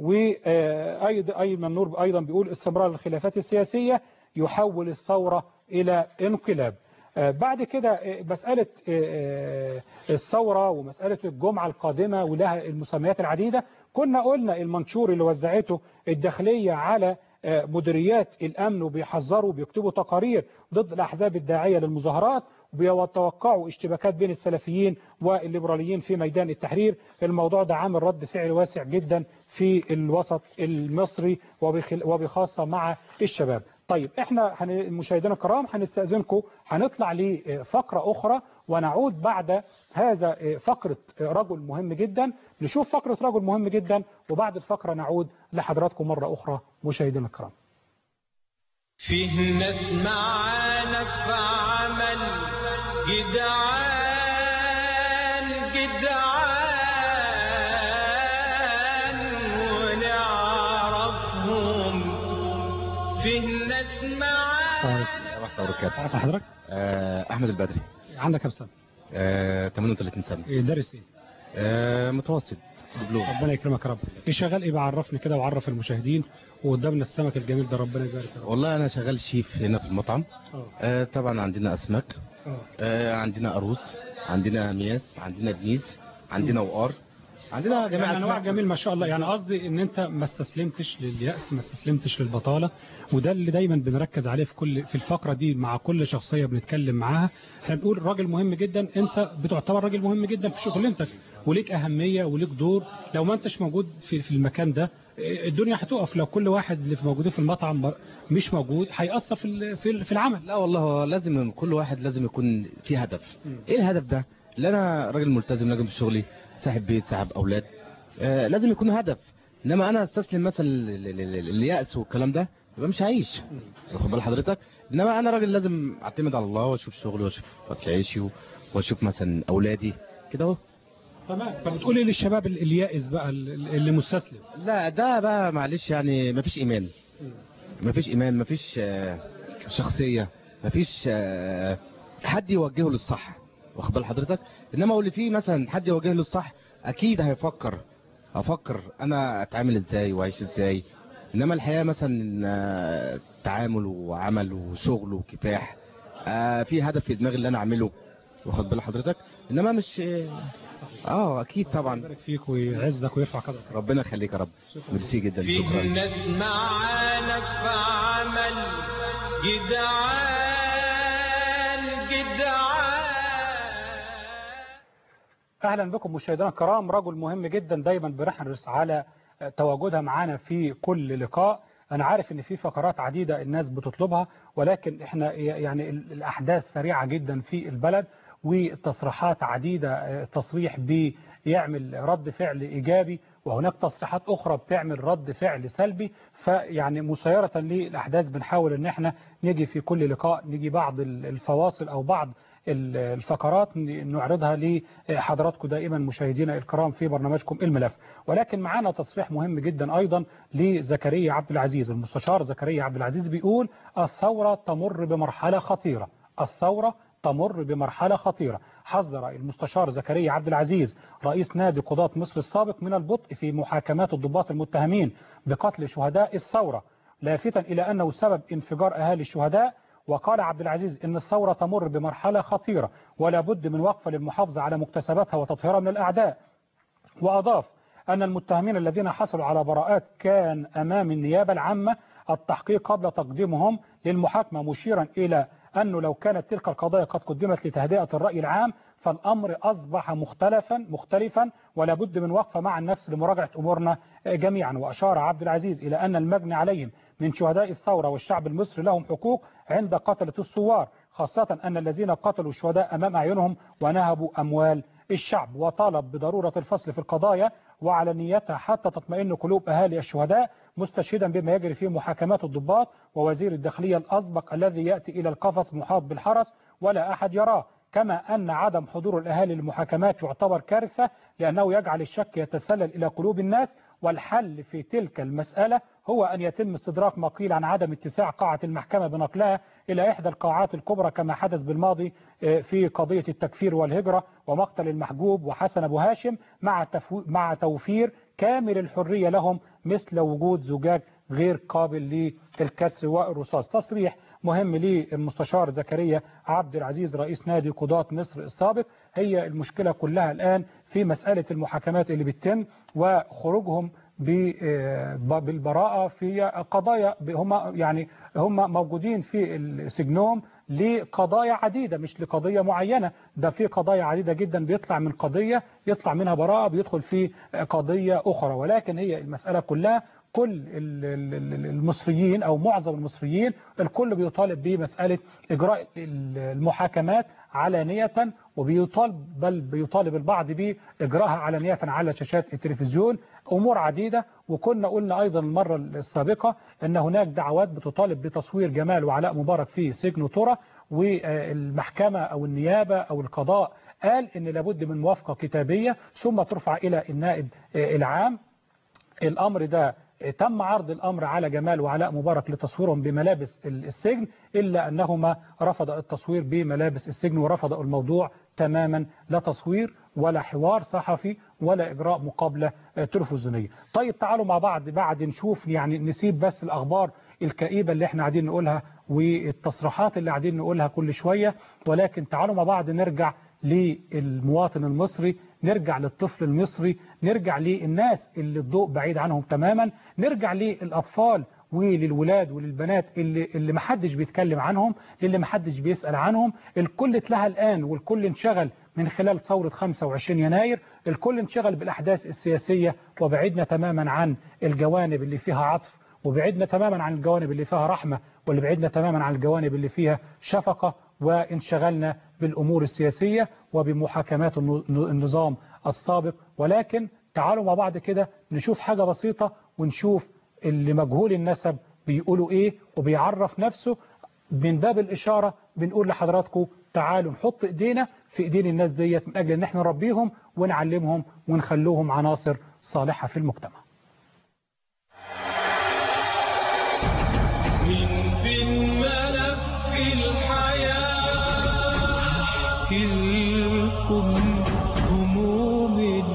Speaker 1: وأيمن نور أيضا بيقول استمرار الخلافات السياسية يحول الثورة إلى انقلاب. بعد كده مسألة الثورة ومسألة الجمعة القادمة ولها المسميات العديدة. كنا قلنا المنشور اللي وزعته الداخلية على مديريات الأمن وبيحذروا وبيكتبوا تقارير ضد الأحزاب الداعية للمظاهرات، وبيتوقعوا اشتباكات بين السلفيين والليبراليين في ميدان التحرير. الموضوع ده عامل رد فعل واسع جدا في الوسط المصري وبخاصة مع الشباب. طيب احنا مشاهدينا الكرام هنستأذنكم، هنطلع لفقرة أخرى ونعود بعد هذا فقرة رجل مهم جدا. نشوف فقرة رجل مهم جدا وبعد الفقرة نعود لحضراتكم مرة أخرى مشاهدينا الكرام.
Speaker 2: فيه ناس معانا في عمل جدعان جدعان ونعرفهم. فيه ناس معانا.
Speaker 1: عارف حضرتك؟
Speaker 5: احمد البدري.
Speaker 1: عندك كم سنة؟
Speaker 5: 38 سنة.
Speaker 1: دارس ايه؟
Speaker 5: متوسط دبلوم.
Speaker 1: ربنا يكرمك يا رب. ايه شغال ايه بقى؟ عرفني كده وعرف المشاهدين وقدامنا السمك الجميل ده ربنا يبارك فيك.
Speaker 5: والله انا شغال شيف هنا في المطعم. طبعا عندنا اسماك. عندنا قاروص، عندنا مياس، عندنا دنيس، عندنا وقار، عندنا جميع
Speaker 1: يعني انواع جميل ما شاء الله. يعني قصدي ان انت ما استسلمتش لليأس، ما استسلمتش للبطالة، وده اللي دايما بنركز عليه في الفقرة دي مع كل شخصية بنتكلم معاها. احنا بنقول راجل مهم جدا، انت بتعتبر راجل مهم جدا في شغلانتك وليك أهمية وليك دور. لو ما انتش موجود في المكان ده الدنيا هتقف. لو كل واحد اللي موجودين في المطعم مش موجود هيأثر في العمل.
Speaker 5: لا والله لازم كل واحد لازم يكون في هدف. ايه الهدف ده؟ اللي انا راجل ملتزم، راجل في شغلي، صاحب بيت، صاحب اولاد، لازم يكون هدف. انما انا استسلم مثلا لليأس والكلام ده يبقى مش هعيش. واخد بال حضرتك؟ انما انا راجل لازم اعتمد على الله واشوف شغلي واشوف اكل عيشي واشوف مثلا اولادي كده اهو.
Speaker 1: تمام. طب بتقول ايه للشباب اليائس بقى اللي مستسلم؟
Speaker 5: لا ده بقى معلش يعني مفيش ايمان، مفيش شخصيه، مفيش حد يوجهه للصح. واخد بال حضرتك؟ انما واللي فيه مثلا حد يوجهه للصح اكيد افكر انا اتعامل ازاي واعيش ازاي. انما الحياه مثلا تعامل وعمل وشغل وكفاح، في هدف في دماغي اللي انا اعمله. واخد بال حضرتك؟ انما مش اكيد طبعا.
Speaker 1: يبارك فيك ويعزك ويرفع قدرك.
Speaker 5: ربنا يخليك يا رب. ميرسي جدا. شكرا.
Speaker 2: في ناس معانا في عمل جدعان جدعان.
Speaker 1: اهلا بكم مشاهدينا الكرام. رجل مهم جدا دايما بنحرص على تواجدها معانا في كل لقاء. انا عارف ان في فقرات عديدة الناس بتطلبها، ولكن احنا يعني الاحداث سريعة جدا في البلد وتصريحات عديدة. تصريح بيعمل رد فعل إيجابي وهناك تصريحات أخرى بتعمل رد فعل سلبي. فيعني مسيرة للأحداث بنحاول ان احنا نيجي في كل لقاء نيجي بعض الفواصل أو بعض الفقرات نعرضها لحضراتكم دائما مشاهدينا الكرام في برنامجكم الملف. ولكن معانا تصريح مهم جدا أيضا لزكريا عبد العزيز. المستشار زكريا عبد العزيز بيقول الثورة تمر بمرحلة خطيرة. الثورة تمر بمرحلة خطيرة. حذر المستشار زكريا عبد العزيز رئيس نادي قضاة مصر السابق من البطء في محاكمات الضباط المتهمين بقتل شهداء الثورة، لافتا إلى أنه سبب انفجار أهالي الشهداء. وقال عبد العزيز إن الثورة تمر بمرحلة خطيرة ولا بد من وقفة للمحافظة على مكتسباتها وتطهيرها من الأعداء. وأضاف أن المتهمين الذين حصلوا على براءات كان أمام النيابة العامة التحقيق قبل تقديمهم للمحاكمة، مشيرا إلى أنه لو كانت تلك القضايا قد قدمت لتهدئة الرأي العام فالأمر أصبح مختلفا ولا بد من وقفة مع النفس لمراجعة أمورنا جميعا. وأشار عبد العزيز إلى أن المجني عليهم من شهداء الثورة والشعب المصري لهم حقوق عند قتلة الثوار، خاصة أن الذين قتلوا الشهداء أمام أعينهم ونهبوا أموال الشعب. وطالب بضرورة الفصل في القضايا وعلنيتها حتى تطمئن قلوب أهالي الشهداء، مستشهدا بما يجري في محاكمات الضباط ووزير الداخلية الأسبق الذي يأتي إلى القفص محاط بالحرس ولا أحد يراه. كما أن عدم حضور الأهالي للمحاكمات يعتبر كارثة لأنه يجعل الشك يتسلل إلى قلوب الناس. والحل في تلك المسألة هو أن يتم استدراك ما قيل عن عدم اتساع قاعة المحكمة بنقلها إلى إحدى القاعات الكبرى كما حدث بالماضي في قضية التكفير والهجرة ومقتل المحجوب وحسن أبو هاشم، مع توفير كامل الحرية لهم مثل وجود زجاج غير قابل للكسر والرصاص. تصريح مهم للمستشار زكريا عبد العزيز رئيس نادي قضاة مصر السابق. هي المشكلة كلها الآن في مسألة المحاكمات اللي بتتم وخروجهم بالبراءة في قضايا هم موجودين في سجنهم لقضايا عديدة مش لقضية معينة. ده في قضايا عديدة جدا بيطلع من قضية يطلع منها براءة بيدخل في قضية أخرى. ولكن هي المسألة كلها كل المصريين أو معظم المصريين الكل بيطالب بمسألة إجراء المحاكمات علانية، بيطالب البعض بإجراءها علانية على شاشات التلفزيون. أمور عديدة. وكنا قلنا أيضا المرة السابقة أن هناك دعوات بتطالب بتصوير جمال وعلاء مبارك في سجن ترى، والمحكمة أو النيابة أو القضاء قال أن لابد من موافقة كتابية ثم ترفع إلى النائب العام. الأمر ده تم عرض الأمر على جمال وعلاء مبارك لتصويرهم بملابس السجن، إلا أنهما رفض التصوير بملابس السجن ورفض الموضوع تماما، لا تصوير ولا حوار صحفي ولا إجراء مقابلة تلفزيونية. طيب تعالوا مع بعد نشوف، يعني نسيب بس الأخبار الكئيبة اللي احنا قاعدين نقولها والتصريحات اللي قاعدين نقولها كل شوية، ولكن تعالوا مع بعض نرجع للمواطن المصري، نرجع للطفل المصري، نرجع للناس اللي الضوء بعيد عنهم تماما، نرجع للأطفال وللولاد وللبنات اللي محدش بيتكلم عنهم، اللي محدش بيسأل عنهم. الكل اتلهى الآن والكل انشغل من خلال ثورة 25 يناير، الكل انشغل بالأحداث السياسية وبعدنا تماما عن الجوانب اللي فيها عطف، وبعدنا تماما عن الجوانب اللي فيها رحمة، واللي بعدنا تماما عن الجوانب اللي فيها شفقة، وانشغلنا بالأمور السياسية وبمحاكمات النظام السابق. ولكن تعالوا مع بعض كده نشوف حاجة بسيطة ونشوف اللي مجهول النسب بيقولوا ايه وبيعرف نفسه. من باب الإشارة بنقول لحضراتكم تعالوا نحط ايدينا في ايدين الناس ديت من أجل ان احنا نربيهم ونعلمهم ونخلوهم عناصر صالحة في المجتمع.
Speaker 2: من بين ملف الحياة كلكم هموم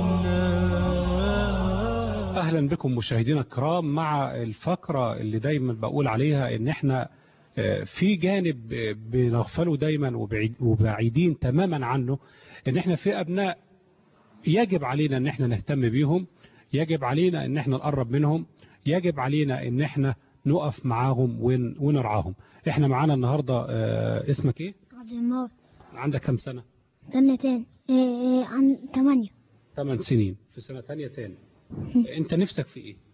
Speaker 2: الناس.
Speaker 1: أهلا بكم مشاهدينا الكرام مع الفقرة اللي دايما بقول عليها ان احنا في جانب بنغفله دايما وبعيدين تماما عنه، ان احنا في أبناء يجب علينا ان احنا نهتم بيهم، يجب علينا ان احنا نقرب منهم، يجب علينا ان احنا نقف معاهم ونرعاهم. احنا معانا النهاردة اسمك ايه؟
Speaker 6: عبد الموت.
Speaker 1: عندك كم سنة؟
Speaker 6: سنتين. عن
Speaker 1: 8 سنين، في سنة تانية تاني. انت نفسك في ايه؟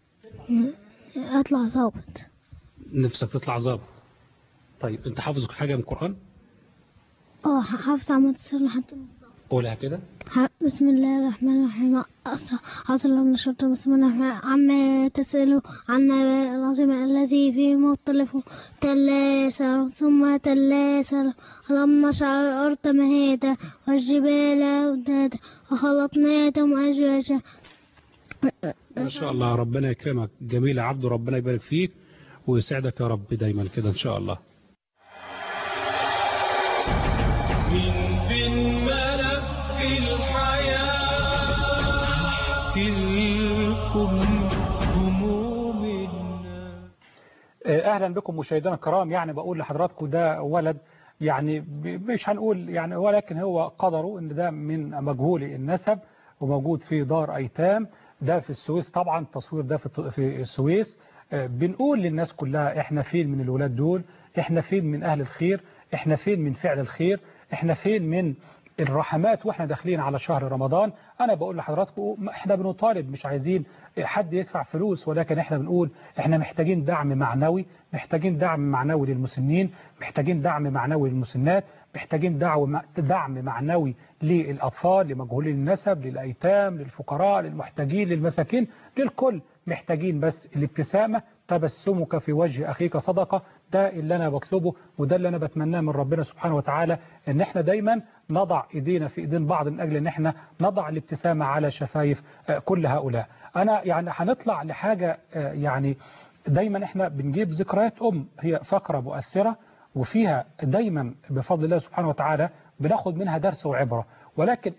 Speaker 6: اطلع ظابط.
Speaker 1: نفسك تطلع ظابط. طيب انت حافظ حاجة من القرآن؟
Speaker 6: حافظ عمود السر حتى.
Speaker 1: قولها كده.
Speaker 6: بسم الله الرحمن الرحيم. حصل لنا شرط بسم الله عما تسألوا عن العظيم الذي فيه مختلف تلاسل ثم تلاسل لما نشأ الأرض مهيدا والجبال أودادا وخلقناكم أزواجا.
Speaker 1: ما شاء الله، ربنا يكرمك. جميل يا عبد، ربنا يبارك فيك ويسعدك يا رب دايما كده ان شاء الله.
Speaker 2: من بين ملف الحياة كلكم هموم الناس.
Speaker 1: اهلا بكم مشاهدينا الكرام. يعني بقول لحضراتكم ده ولد، يعني مش هنقول يعني، ولكن هو قدره ان ده من مجهول النسب وموجود في دار ايتام، ده في السويس. طبعا التصوير ده في السويس. بنقول للناس كلها احنا فين من الولاد دول، احنا فين من اهل الخير، احنا فين من فعل الخير، احنا فين من الرحمات واحنا داخلين على شهر رمضان. انا بقول لحضراتكم احنا بنطالب، مش عايزين حد يدفع فلوس، ولكن احنا بنقول احنا محتاجين دعم معنوي، محتاجين دعم معنوي للمسنين، محتاجين دعم معنوي للمسنات، محتاجين دعم معنوي للأطفال، لمجهولي النسب، للأيتام، للفقراء، للمحتاجين، للمساكين، للكل. محتاجين بس الابتسامة، تبسمك في وجه أخيك صدقة. ده اللي أنا بطلبه وده اللي أنا بتمناه من ربنا سبحانه وتعالى، إن احنا دايما نضع إيدينا في إيدين بعض من أجل إن احنا نضع الابتسامة على شفايف كل هؤلاء. أنا يعني هنطلع لحاجة، يعني دايما احنا بنجيب ذكريات هي فقرة مؤثرة وفيها دايما بفضل الله سبحانه وتعالى بناخد منها درس وعبرة. ولكن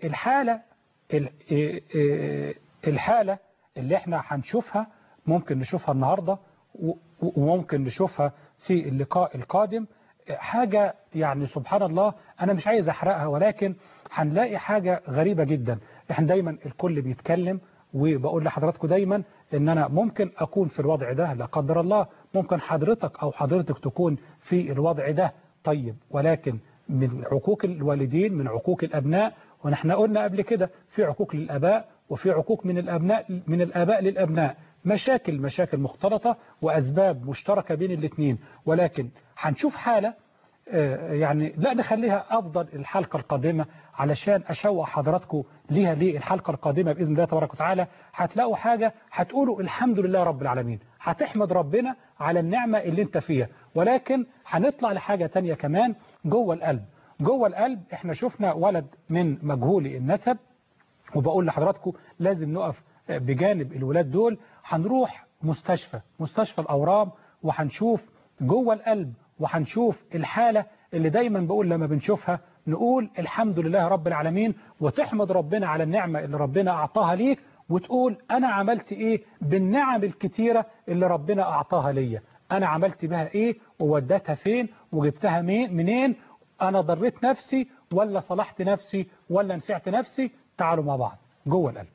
Speaker 1: الحالة اللي احنا هنشوفها ممكن نشوفها النهاردة وممكن نشوفها في اللقاء القادم، حاجة يعني سبحان الله أنا مش عايز أحرقها، ولكن هنلاقي حاجة غريبة جدا. احنا دايما الكل بيتكلم، وبقول لحضراتكم دايما ان انا ممكن اكون في الوضع ده لا قدر الله، ممكن حضرتك او حضرتك تكون في الوضع ده طيب ولكن من عقوق الوالدين، من عقوق الأبناء، ونحن قلنا قبل كده في عقوق للآباء وفي عقوق من الآباء للأبناء، مشاكل مختلطة وأسباب مشتركة بين الاثنين. ولكن هنشوف حالة يعني لا نخليها أفضل الحلقة القادمة علشان أشوق حضراتكم ليها الحلقة القادمة بإذن الله تبارك وتعالى. هتلاقوا حاجة هتقولوا الحمد لله رب العالمين، هتحمد ربنا على النعمة اللي انت فيها. ولكن هنطلع لحاجة تانية كمان جوه القلب. احنا شفنا ولد من مجهول النسب، وبقول لحضراتكم لازم نقف بجانب الولاد دول. هنروح مستشفى الأورام، وهنشوف جوه القلب، وهنشوف الحالة اللي دايما بقول لما بنشوفها نقول الحمد لله رب العالمين، وتحمد ربنا على النعمة اللي ربنا أعطاها ليك، وتقول أنا عملت إيه بالنعم الكتيرة اللي ربنا أعطاها ليا، أنا عملت بها إيه وودتها فين وجبتها منين، أنا ضريت نفسي ولا صلحت نفسي ولا نفعت نفسي. تعالوا مع بعض جوه القلب.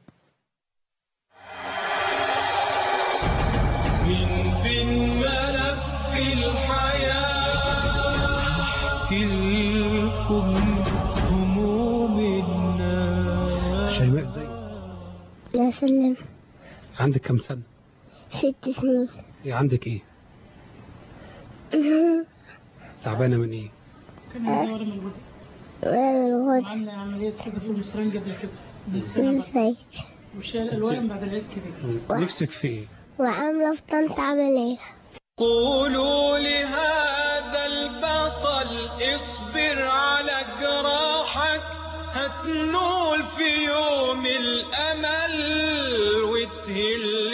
Speaker 2: من بين ملف الحياة كلكم هموم الناس.
Speaker 1: شيماء ازاي؟
Speaker 6: لا سلم.
Speaker 1: عندك كم سنة؟
Speaker 6: 6 سنين.
Speaker 1: عندك ايه؟ تعبانة من ايه؟
Speaker 7: كان عندي ورم الغدد. عاملة عملية كده في المسرنج قبل كده من سنة بقى. وشال الورم بعد العيد كده.
Speaker 1: نفسك في ايه؟
Speaker 6: وعاملة في طنط عملية.
Speaker 2: قولوا لهذا البطل اصبر على جراحك، هتنول في يوم الأمل وتهل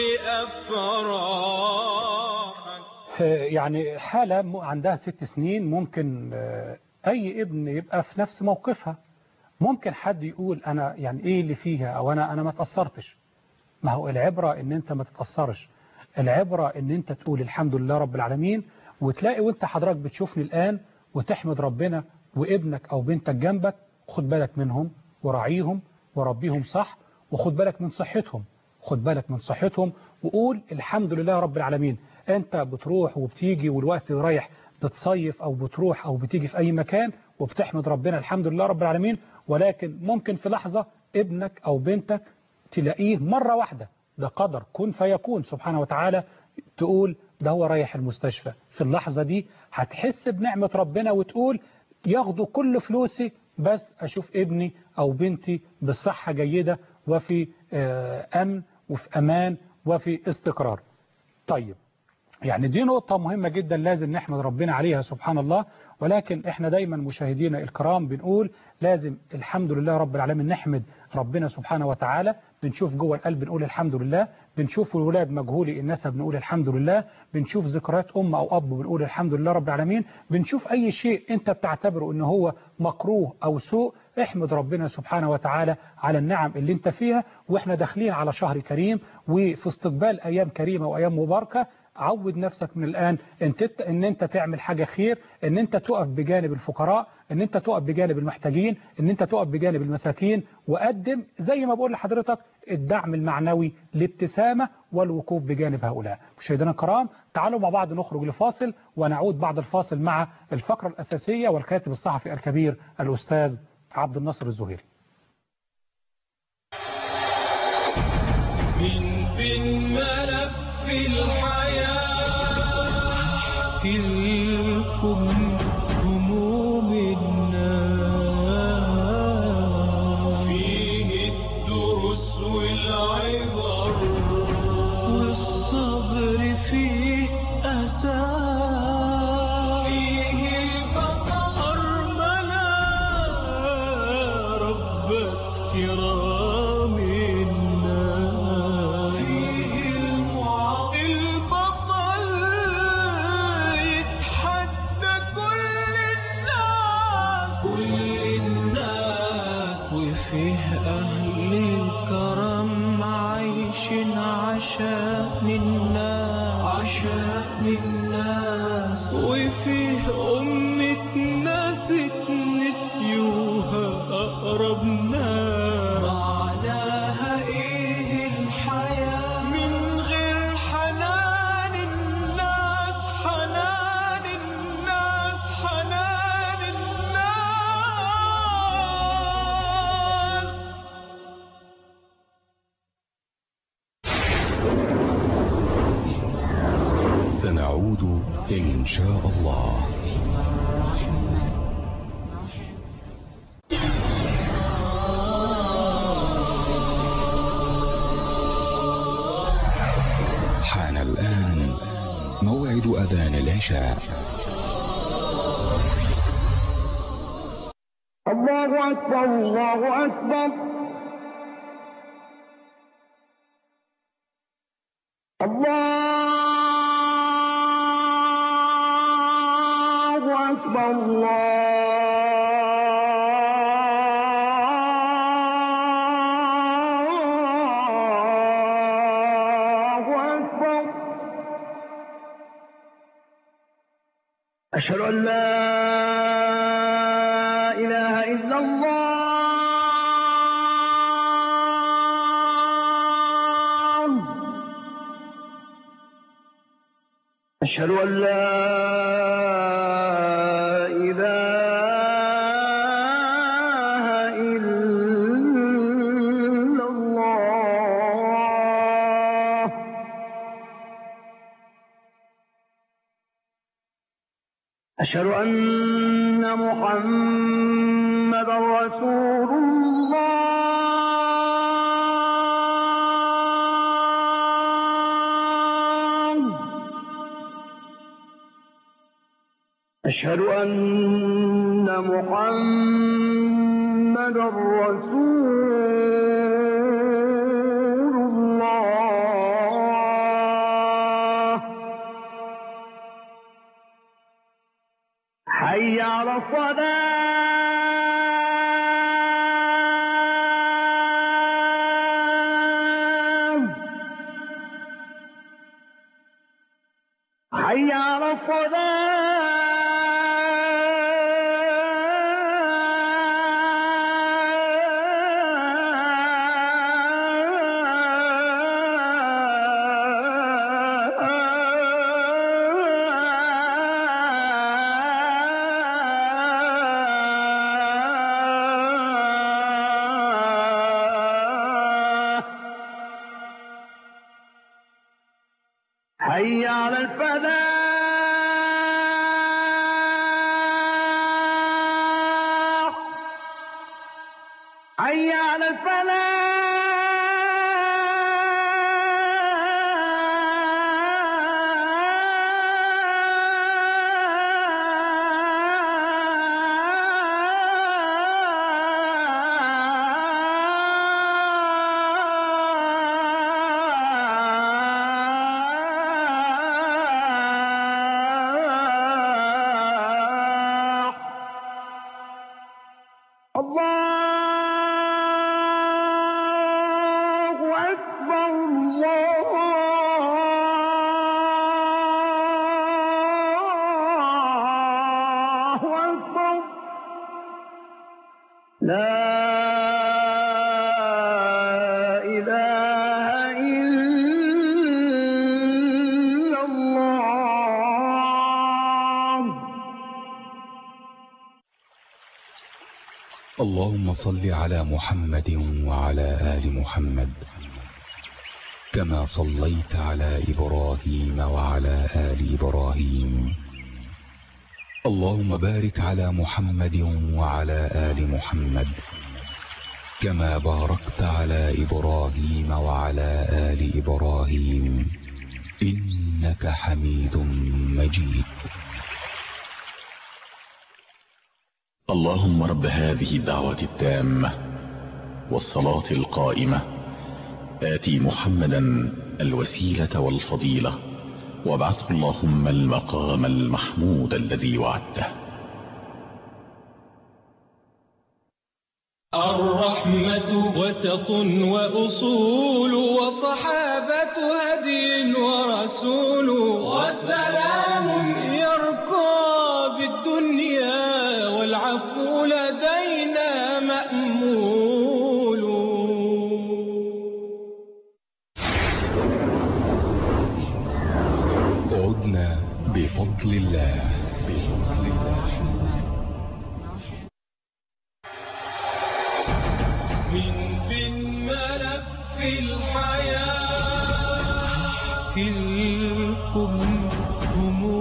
Speaker 2: أفراحك.
Speaker 1: يعني حالة عندها 6 سنين، ممكن أي ابن يبقى في نفس موقفها. ممكن حد يقول أنا يعني إيه اللي فيها، أو أنا ما تأثرتش. ما هو العبرة إن أنت ما تتأثرش، العبرة إن أنت تقول الحمد لله رب العالمين، وتلاقي وأنت حضرتك بتشوفني الآن وتحمد ربنا، وابنك أو بنتك جنبك خد بالك منهم وراعيهم وربيهم صح، وخد بالك من صحتهم، وقول الحمد لله رب العالمين. أنت بتروح وبتيجي والوقت رايح بتصيف أو بتروح أو بتيجي في أي مكان وبتحمد ربنا الحمد لله رب العالمين. ولكن ممكن في لحظة ابنك أو بنتك تلاقيه مرة واحدة، ده قدر كن فيكون سبحانه وتعالى، تقول ده هو رايح المستشفى. في اللحظة دي هتحس بنعمة ربنا وتقول ياخدوا كل فلوسي بس أشوف ابني أو بنتي بالصحة جيدة وفي أمن وفي أمان وفي استقرار. طيب يعني دي نقطة مهمة جدا لازم نحمد ربنا عليها سبحان الله. ولكن احنا دايما مشاهدينا الكرام بنقول لازم الحمد لله رب العالمين، نحمد ربنا سبحانه وتعالى. بنشوف جوه القلب نقول الحمد لله، بنشوف الولاد مجهولي النسب نقول الحمد لله، بنشوف ذكريات أم أو أب بنقول الحمد لله رب العالمين، بنشوف أي شيء أنت بتعتبره إنه هو مكروه أو سوء، احمد ربنا سبحانه وتعالى على النعم اللي انت فيها. واحنا داخلين على شهر كريم وفي استقبال أيام كريمة وأيام مباركة، عود نفسك من الآن ان انت تعمل حاجة خير، ان انت تقف بجانب الفقراء، ان انت تقف بجانب المحتاجين، ان انت تقف بجانب المساكين، وقدم زي ما بقول لحضرتك الدعم المعنوي، الابتسامة والوقوف بجانب هؤلاء. مشاهدينا الكرام تعالوا مع بعض نخرج لفاصل، ونعود بعد الفاصل مع الفقرة الأساسية والكاتب الصحفي الكبير الأستاذ عبد الناصر الزهيري.
Speaker 2: من بين ملف الحياة كلكم هموم الناس، فيه الدروس والعبر والصبر فيه أساس، فيه البطل أرملة ربت كرام الناس، فيه البطل يتحدى كل الناس، وفيه أهل الكرم عايشين عشان الناس، وفيه أمة ناس نسيوها أقرب ناس، معناها إيه الحياة من غير حنان الناس، حنان الناس، حنان
Speaker 8: يعود إن شاء الله. حان الآن موعد أذان العشاء.
Speaker 9: الله أكبر الله أكبر الله أكبر الله أكبر. أشهد أن لا إله إلا الله. أشهد أن لا إله إلا الله. أشهد أن محمدا رسول الله. أشهد أن محمدا رسول الله. حي على الصلاة. حي على حي على الفلاح. حي على
Speaker 8: اللهم صل على محمد وعلى آل محمد كما صليت على إبراهيم وعلى آل إبراهيم. اللهم بارك على محمد وعلى آل محمد كما باركت على إبراهيم وعلى آل إبراهيم إنك حميد مجيد.
Speaker 10: اللهم رب هذه الدعوة التامة والصلاة القائمة آتي محمدا الوسيلة والفضيلة وابعثه اللهم المقام المحمود الذي وعدته.
Speaker 2: الرحمة وسط وأصول وصحابة هدي ورسول والسلام يركى بالدنيا والعفو لدينا مأمول.
Speaker 8: عدنا بفضل الله.
Speaker 2: من بين ملف الحياة كلكم هموم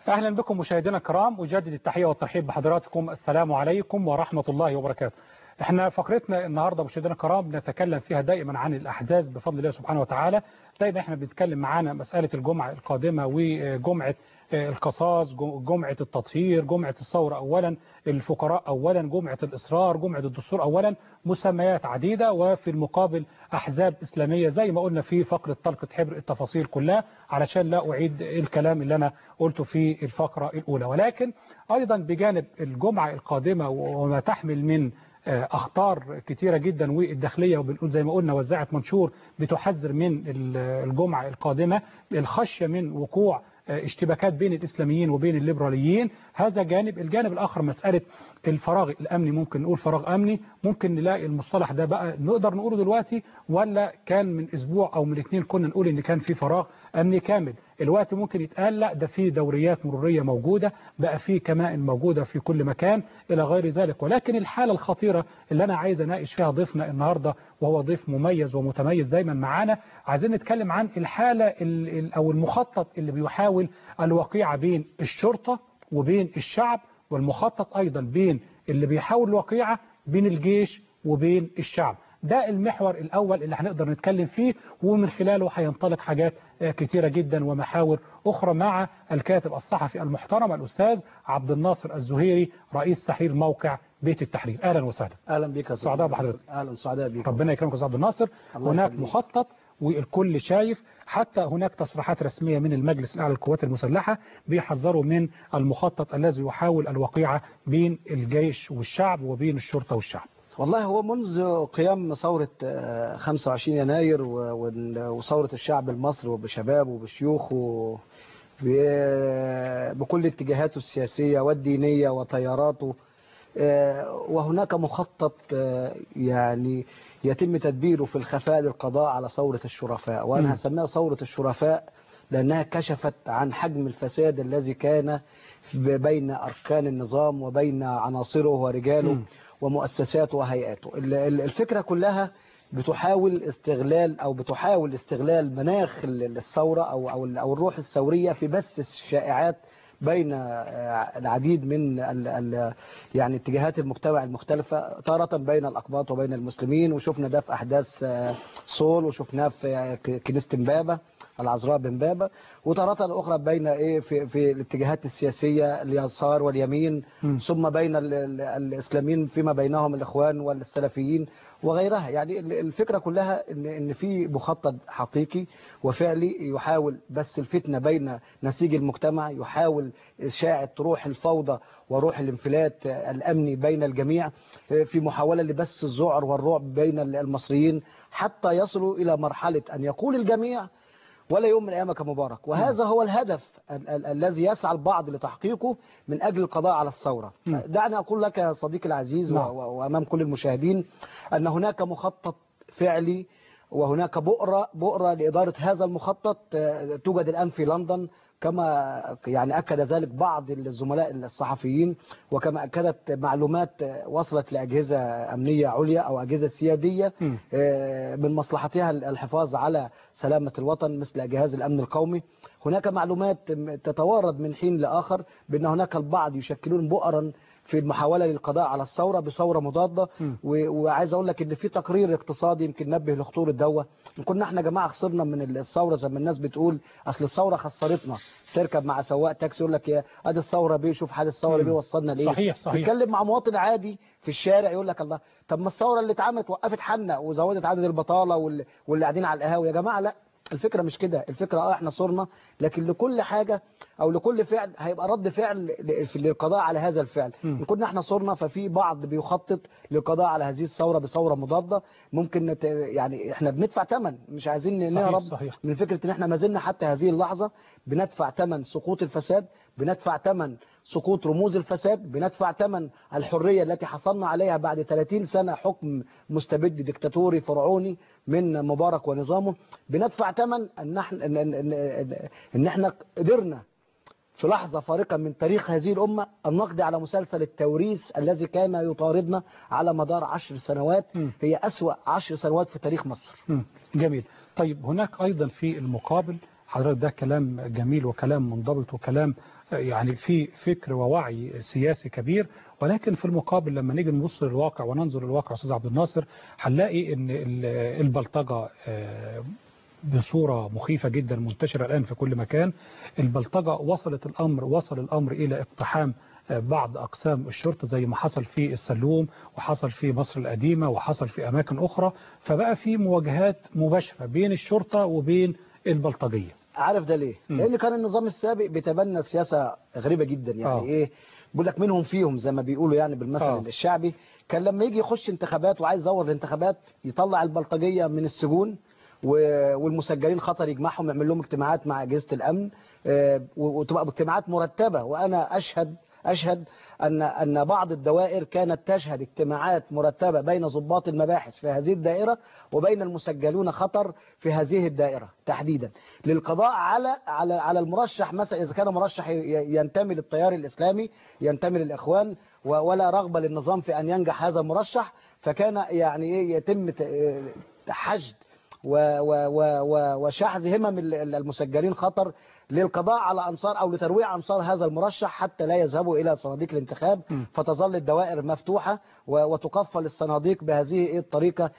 Speaker 1: أهلا بكم مشاهدينا الكرام، أجدد التحية والترحيب بحضراتكم. السلام عليكم ورحمة الله وبركاته. احنا فقرتنا النهاردة مشاهدينا الكرام بنتكلم فيها دائما عن الأحداث بفضل الله سبحانه وتعالى. دائما احنا بنتكلم معانا مسألة الجمعة القادمة وجمعة القصاص، جمعة التطهير، جمعة الثورة أولا، الفقراء أولا، جمعة الإصرار، جمعة الدستور أولا، مسميات عديدة، وفي المقابل أحزاب إسلامية زي ما قلنا في فقرة طلقة حبر التفاصيل كلها علشان لا أعيد الكلام اللي أنا قلته في الفقرة الأولى. ولكن أيضا بجانب الجمعة القادمة وما تحمل من أخطار كتيرة جدا، والداخلية وبنقول زي ما قلنا وزعت منشور بتحذر من الجمعة القادمة الخشية من وقوع اشتباكات بين الإسلاميين وبين الليبراليين. هذا جانب. الجانب الآخر مسألة الفراغ الأمني، ممكن نقول فراغ أمني، ممكن نلاقي المصطلح ده بقى نقدر نقوله دلوقتي ولا كان من أسبوع أو من 2 كنا نقول إن كان في فراغ أمني كامل. الوقت ممكن يتقال لا ده في دوريات مرورية موجودة، بقى في كمائن موجودة في كل مكان إلى غير ذلك. ولكن الحالة الخطيرة اللي أنا عايز أناقش فيها ضيفنا النهاردة، وهو ضيف مميز ومتميز دايما معانا، عايزين نتكلم عن الحالة أو المخطط اللي بيحاول الوقيعة بين الشرطة وبين الشعب، والمخطط أيضا بين اللي بيحاول الوقيعة بين الجيش وبين الشعب. ده المحور الأول اللي هنقدر نتكلم فيه، ومن خلاله هينطلق حاجات كتيرة جدا ومحاور أخرى مع الكاتب الصحفي المحترم الأستاذ عبد الناصر الزهيري، رئيس تحرير موقع بيت التحرير. أهلا وسهلا.
Speaker 11: أهلا بك.
Speaker 1: سعداء بحضرتك.
Speaker 11: أهلا سعداء بك.
Speaker 1: ربنا يكرمك يا أستاذ عبد الناصر. هناك مخطط والكل شايف، حتى هناك تصريحات رسمية من المجلس الأعلى للقوات المسلحة بيحذروا من المخطط الذي يحاول الوقيعة بين الجيش والشعب وبين الشرطة والشعب.
Speaker 11: والله هو منذ قيام ثورة 25 يناير وثورة الشعب المصري وبشبابه وبشيوخه بكل اتجاهاته السياسية والدينية وتياراته، وهناك مخطط يعني يتم تدبيره في الخفاء للقضاء على ثورة الشرفاء. وأنا هسميها ثورة الشرفاء لأنها كشفت عن حجم الفساد الذي كان بين أركان النظام وبين عناصره ورجاله ومؤسساته وهيئاته. الفكرة كلها بتحاول استغلال مناخ الثورة أو الروح الثورية في بث الشائعات بين العديد من يعني اتجاهات المجتمع المختلفة، تارة بين الأقباط وبين المسلمين، وشفنا ده في أحداث صول، وشفناه في كنيسة امبابة العذراء بامبابة، وتارة أخرى بين في الاتجاهات السياسية اليسار واليمين، ثم بين الإسلاميين فيما بينهم الإخوان والسلفيين وغيرها. يعني الفكرة كلها إن في مخطط حقيقي وفعلي يحاول بس الفتنة بين نسيج المجتمع، يحاول إشاعة روح الفوضى وروح الانفلات الأمني بين الجميع، في محاولة لبث الذعر والرعب بين المصريين حتى يصلوا إلى مرحلة أن يقول الجميع ولا يوم من أيامك مبارك. وهذا هو الهدف الذي يسعى البعض لتحقيقه من أجل القضاء على الثورة. دعني أقول لك يا صديقي العزيز وأمام كل المشاهدين أن هناك مخطط فعلي، وهناك بؤرة لإدارة هذا المخطط توجد الآن في لندن، كما يعني أكد ذلك بعض الزملاء الصحفيين، وكما أكدت معلومات وصلت لأجهزة أمنية عليا أو أجهزة سيادية من مصلحتها الحفاظ على سلامة الوطن مثل جهاز الأمن القومي. هناك معلومات تتوارد من حين لآخر بأن هناك البعض يشكلون بؤرا في المحاولة للقضاء على الثورة بثورة مضادة. وعايز أقول لك إن في تقرير اقتصادي يمكن نبه لخطورة الدواء. كنا احنا جماعة خسرنا من الثورة زي ما الناس بتقول، أصل الثورة خسرتنا. تركب مع سواق تاكسي يقول لك يا ادي الثورة بيه، شوف حال الثورة بيه وصلنا لإيه.
Speaker 1: صحيح.
Speaker 11: تتكلم مع مواطن عادي في الشارع يقول لك الله، طب ما الثورة اللي اتعملت وقفت حنا وزودت عدد البطالة واللي قاعدين على القهاوي. يا جماعة لا، الفكرة مش كده. الفكرة احنا صرنا، لكن لكل حاجة او لكل فعل هيبقى رد فعل للقضاء على هذا الفعل. ان كنا احنا صرنا، ففي بعض بيخطط للقضاء على هذه الثورة بثورة مضادة. ممكن يعني احنا بندفع ثمن، مش عايزين نهرب من فكرة ان احنا ما زلنا حتى هذه اللحظة بندفع ثمن سقوط الفساد، بندفع ثمن سقوط رموز الفساد، بندفع ثمن الحرية التي حصلنا عليها بعد 30 سنة حكم مستبد ديكتاتوري فرعوني من مبارك ونظامه. بندفع ثمن ان احنا قدرنا في لحظة فارقة من تاريخ هذه الأمة أن نقضي على مسلسل التوريث الذي كان يطاردنا على مدار 10 سنوات. هي أسوأ 10 سنوات في تاريخ مصر.
Speaker 1: جميل. طيب هناك أيضا في المقابل، حضرتك ده كلام جميل وكلام منضبط وكلام يعني في فكر ووعي سياسي كبير، ولكن في المقابل لما نيجي نبص للواقع وننظر للواقع أستاذ عبد الناصر هنلاقي ان البلطجة بصورة مخيفة جدا منتشرة الآن في كل مكان. البلطجة وصل الأمر إلى اقتحام بعض أقسام الشرطة زي ما حصل في السلوم وحصل في مصر القديمة وحصل في أماكن أخرى، فبقى في مواجهات مباشرة بين الشرطة وبين البلطجية.
Speaker 11: عارف ده ليه؟ لأن كان النظام السابق بيتبنى سياسة غريبة جدا، يعني إيه بيقول لك منهم فيهم زي ما بيقولوا يعني بالمثل الشعبي. كان لما يجي يخش انتخابات وعايز يزور الانتخابات يطلع البلطجية من السجون والمسجلين خطر يجمعهم يعمل لهم اجتماعات مع أجهزة الأمن، وتبقى اجتماعات مرتبة. وأنا أشهد أن بعض الدوائر كانت تشهد اجتماعات مرتبة بين ضباط المباحث في هذه الدائرة وبين المسجلون خطر في هذه الدائرة تحديدا للقضاء على المرشح. مثلا إذا كان مرشح ينتمي للتيار الإسلامي ينتمي للإخوان ولا رغبة للنظام في أن ينجح هذا المرشح، فكان يعني يتم حشد وشحذ همم المسجلين خطر للقضاء على أنصار أو لترويع أنصار هذا المرشح حتى لا يذهبوا إلى صناديق الانتخاب، فتظل الدوائر مفتوحة وتقفل الصناديق بهذه الطريقة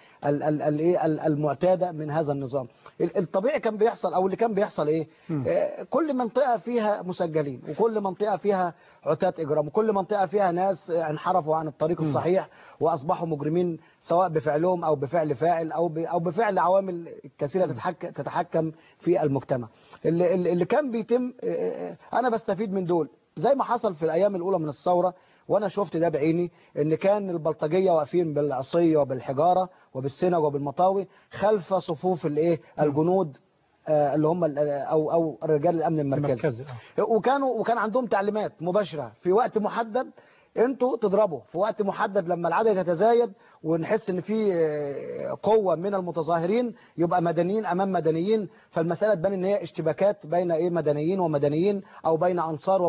Speaker 11: المعتادة من هذا النظام. الطبيعي كان بيحصل أو اللي كان بيحصل إيه؟ كل منطقة فيها مسجلين وكل منطقة فيها عتاة إجرام وكل منطقة فيها ناس انحرفوا عن الطريق الصحيح وأصبحوا مجرمين سواء بفعلهم أو بفعل فاعل أو بفعل عوامل كثيرة تتحكم في المجتمع. اللي كان بيتم أنا بستفيد من دول زي ما حصل في الأيام الأولى من الثورة، وأنا شفت ده بعيني إن كان البلطجية واقفين بالعصية وبالحجارة وبالسنج وبالمطاوي خلف صفوف الجنود اللي هم أو رجال الأمن المركزي. وكان عندهم تعليمات مباشرة في وقت محدد انتوا تضربوا في وقت محدد، لما العدد يتزايد ونحس ان في قوة من المتظاهرين يبقى مدنيين امام مدنيين، فالمسألة تبان ان هي اشتباكات بين مدنيين ومدنيين او بين انصار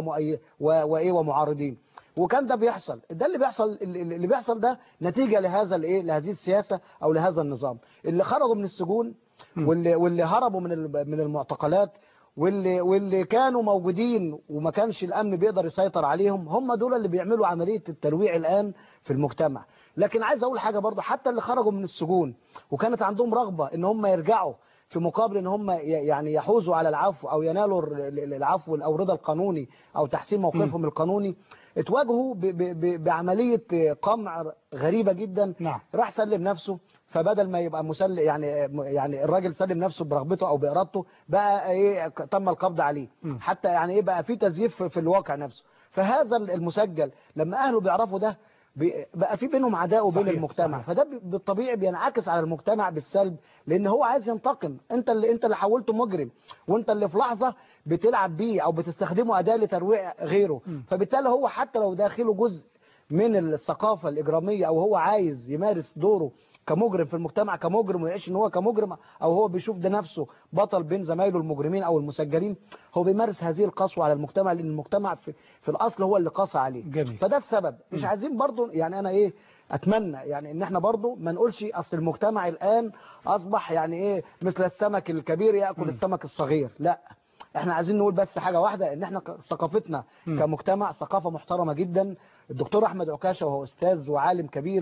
Speaker 11: ومعارضين. وكان ده بيحصل، ده اللي بيحصل ده نتيجة لهذه السياسة او لهذا النظام. اللي خرجوا من السجون واللي هربوا من المعتقلات واللي كانوا موجودين وما كانش الأمن بيقدر يسيطر عليهم، هم دول اللي بيعملوا عملية الترويع الآن في المجتمع. لكن عايز أقول حاجة برضه، حتى اللي خرجوا من السجون وكانت عندهم رغبة ان هم يرجعوا في مقابل ان هم يعني يحوزوا على العفو او ينالوا العفو او الرضا القانوني او تحسين موقفهم القانوني، اتواجهوا بعملية قمع غريبة جدا. راح سلم نفسه، فبدل ما يبقى مسلم يعني الراجل سلم نفسه برغبته او بارادته، بقى تم القبض عليه، حتى بقى في تزييف في الواقع نفسه. فهذا المسجل لما اهله بيعرفوا ده بقى في بينهم عداء وبين المجتمع، فده بالطبيعي بينعكس على المجتمع بالسلب، لان هو عايز ينتقم. انت اللي حولته مجرم، وانت اللي في لحظة بتلعب بيه او بتستخدمه اداة لترويع غيره. فبالتالي هو حتى لو داخله جزء من الثقافة الإجرامية او هو عايز يمارس دوره كمجرم في المجتمع كمجرم ويعيش ان هو كمجرم، او هو بيشوف ده نفسه بطل بين زمايله المجرمين او المسجلين، هو بيمارس هذه القسوة على المجتمع، لان المجتمع في الاصل هو اللي قاسى عليه. جميل. فده السبب. مش عايزين برضو انا اتمنى ان احنا برضو ما نقولش اصل المجتمع الان اصبح مثل السمك الكبير يأكل السمك الصغير. لا، احنا عايزين نقول بس حاجة واحدة، ان احنا ثقافتنا كمجتمع ثقافة محترمة جدا. الدكتور احمد عكاشة وهو استاذ وعالم كبير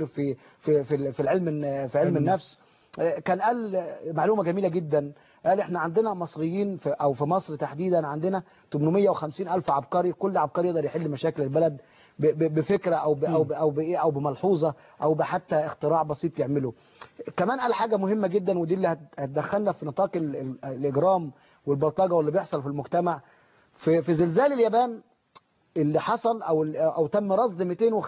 Speaker 11: في علم النفس كان قال معلومة جميلة جدا. قال احنا عندنا مصريين في مصر تحديدا عندنا 850,000 عبقري، كل عبقري يقدر يحل مشاكل البلد بفكرة او بملحوظة او بحتى اختراع بسيط يعمله. كمان قال حاجة مهمة جدا، ودي اللي هتدخلنا في نطاق الاجرام والبلطجة واللي بيحصل في المجتمع. في زلزال اليابان اللي حصل او تم رصد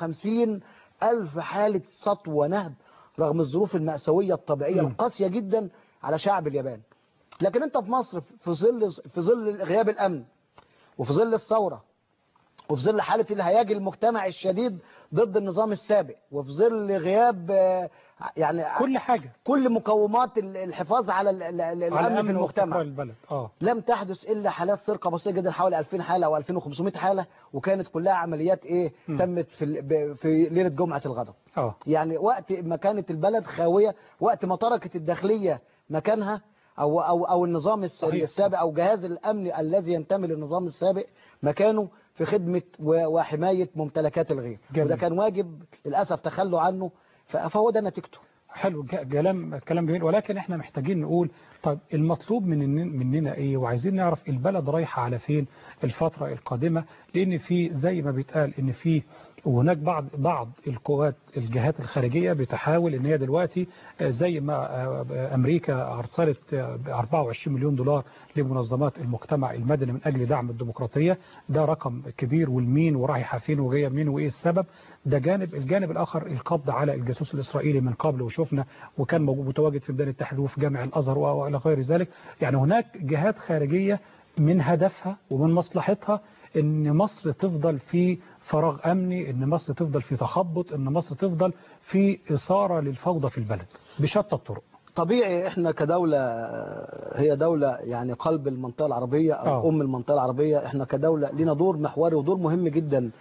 Speaker 11: 250,000 حالة سطو ونهب رغم الظروف المأساوية الطبيعية القاسية جدا على شعب اليابان. لكن انت في مصر في ظل غياب الامن وفي ظل الثورة وفي ظل حالة الهياج المجتمعي الشديد ضد النظام السابق وفي ظل غياب
Speaker 1: كل حاجة،
Speaker 11: كل مقومات الحفاظ على الأمن في المجتمع، لم تحدث إلا حالات سرقة بسيطة جدا حوالي 2000 حالة أو 2500 حالة، وكانت كلها عمليات تمت في ليلة جمعة الغضب. يعني وقت ما كانت البلد خاوية، وقت ما تركت الداخلية مكانها او النظام السابق او جهاز الامن الذي ينتمي للنظام السابق مكانه في خدمة وحماية ممتلكات الغير، وده كان واجب للأسف تخلوا عنه، فهو ده نتيجته.
Speaker 1: حلو، كلام جميل، ولكن احنا محتاجين نقول طيب المطلوب مننا ايه، وعايزين نعرف البلد رايحة على فين الفترة القادمة، لان في زي ما بيتقال ان في وهناك بعض القوات الجهات الخارجية بتحاول ان هي دلوقتي زي ما امريكا ارسلت 24 مليون دولار لمنظمات المجتمع المدني من اجل دعم الديمقراطية، ده رقم كبير، والمين ورايحة فين وجاية منين وايه السبب، ده جانب. الجانب الاخر القبض على الجاسوس الاسرائيلي من قبل، وشفنا وكان متواجد في ميدان التحرير وفي جامع الازهر والى غير ذلك. يعني هناك جهات خارجية من هدفها ومن مصلحتها ان مصر تفضل في فراغ امني، ان مصر تفضل في تخبط، ان مصر تفضل في اثاره للفوضى في البلد بشتى الطرق.
Speaker 11: طبيعي احنا كدولة هي دولة يعني قلب المنطقة العربية او ام المنطقة العربية، احنا كدولة لنا دور محوري ودور مهم جدا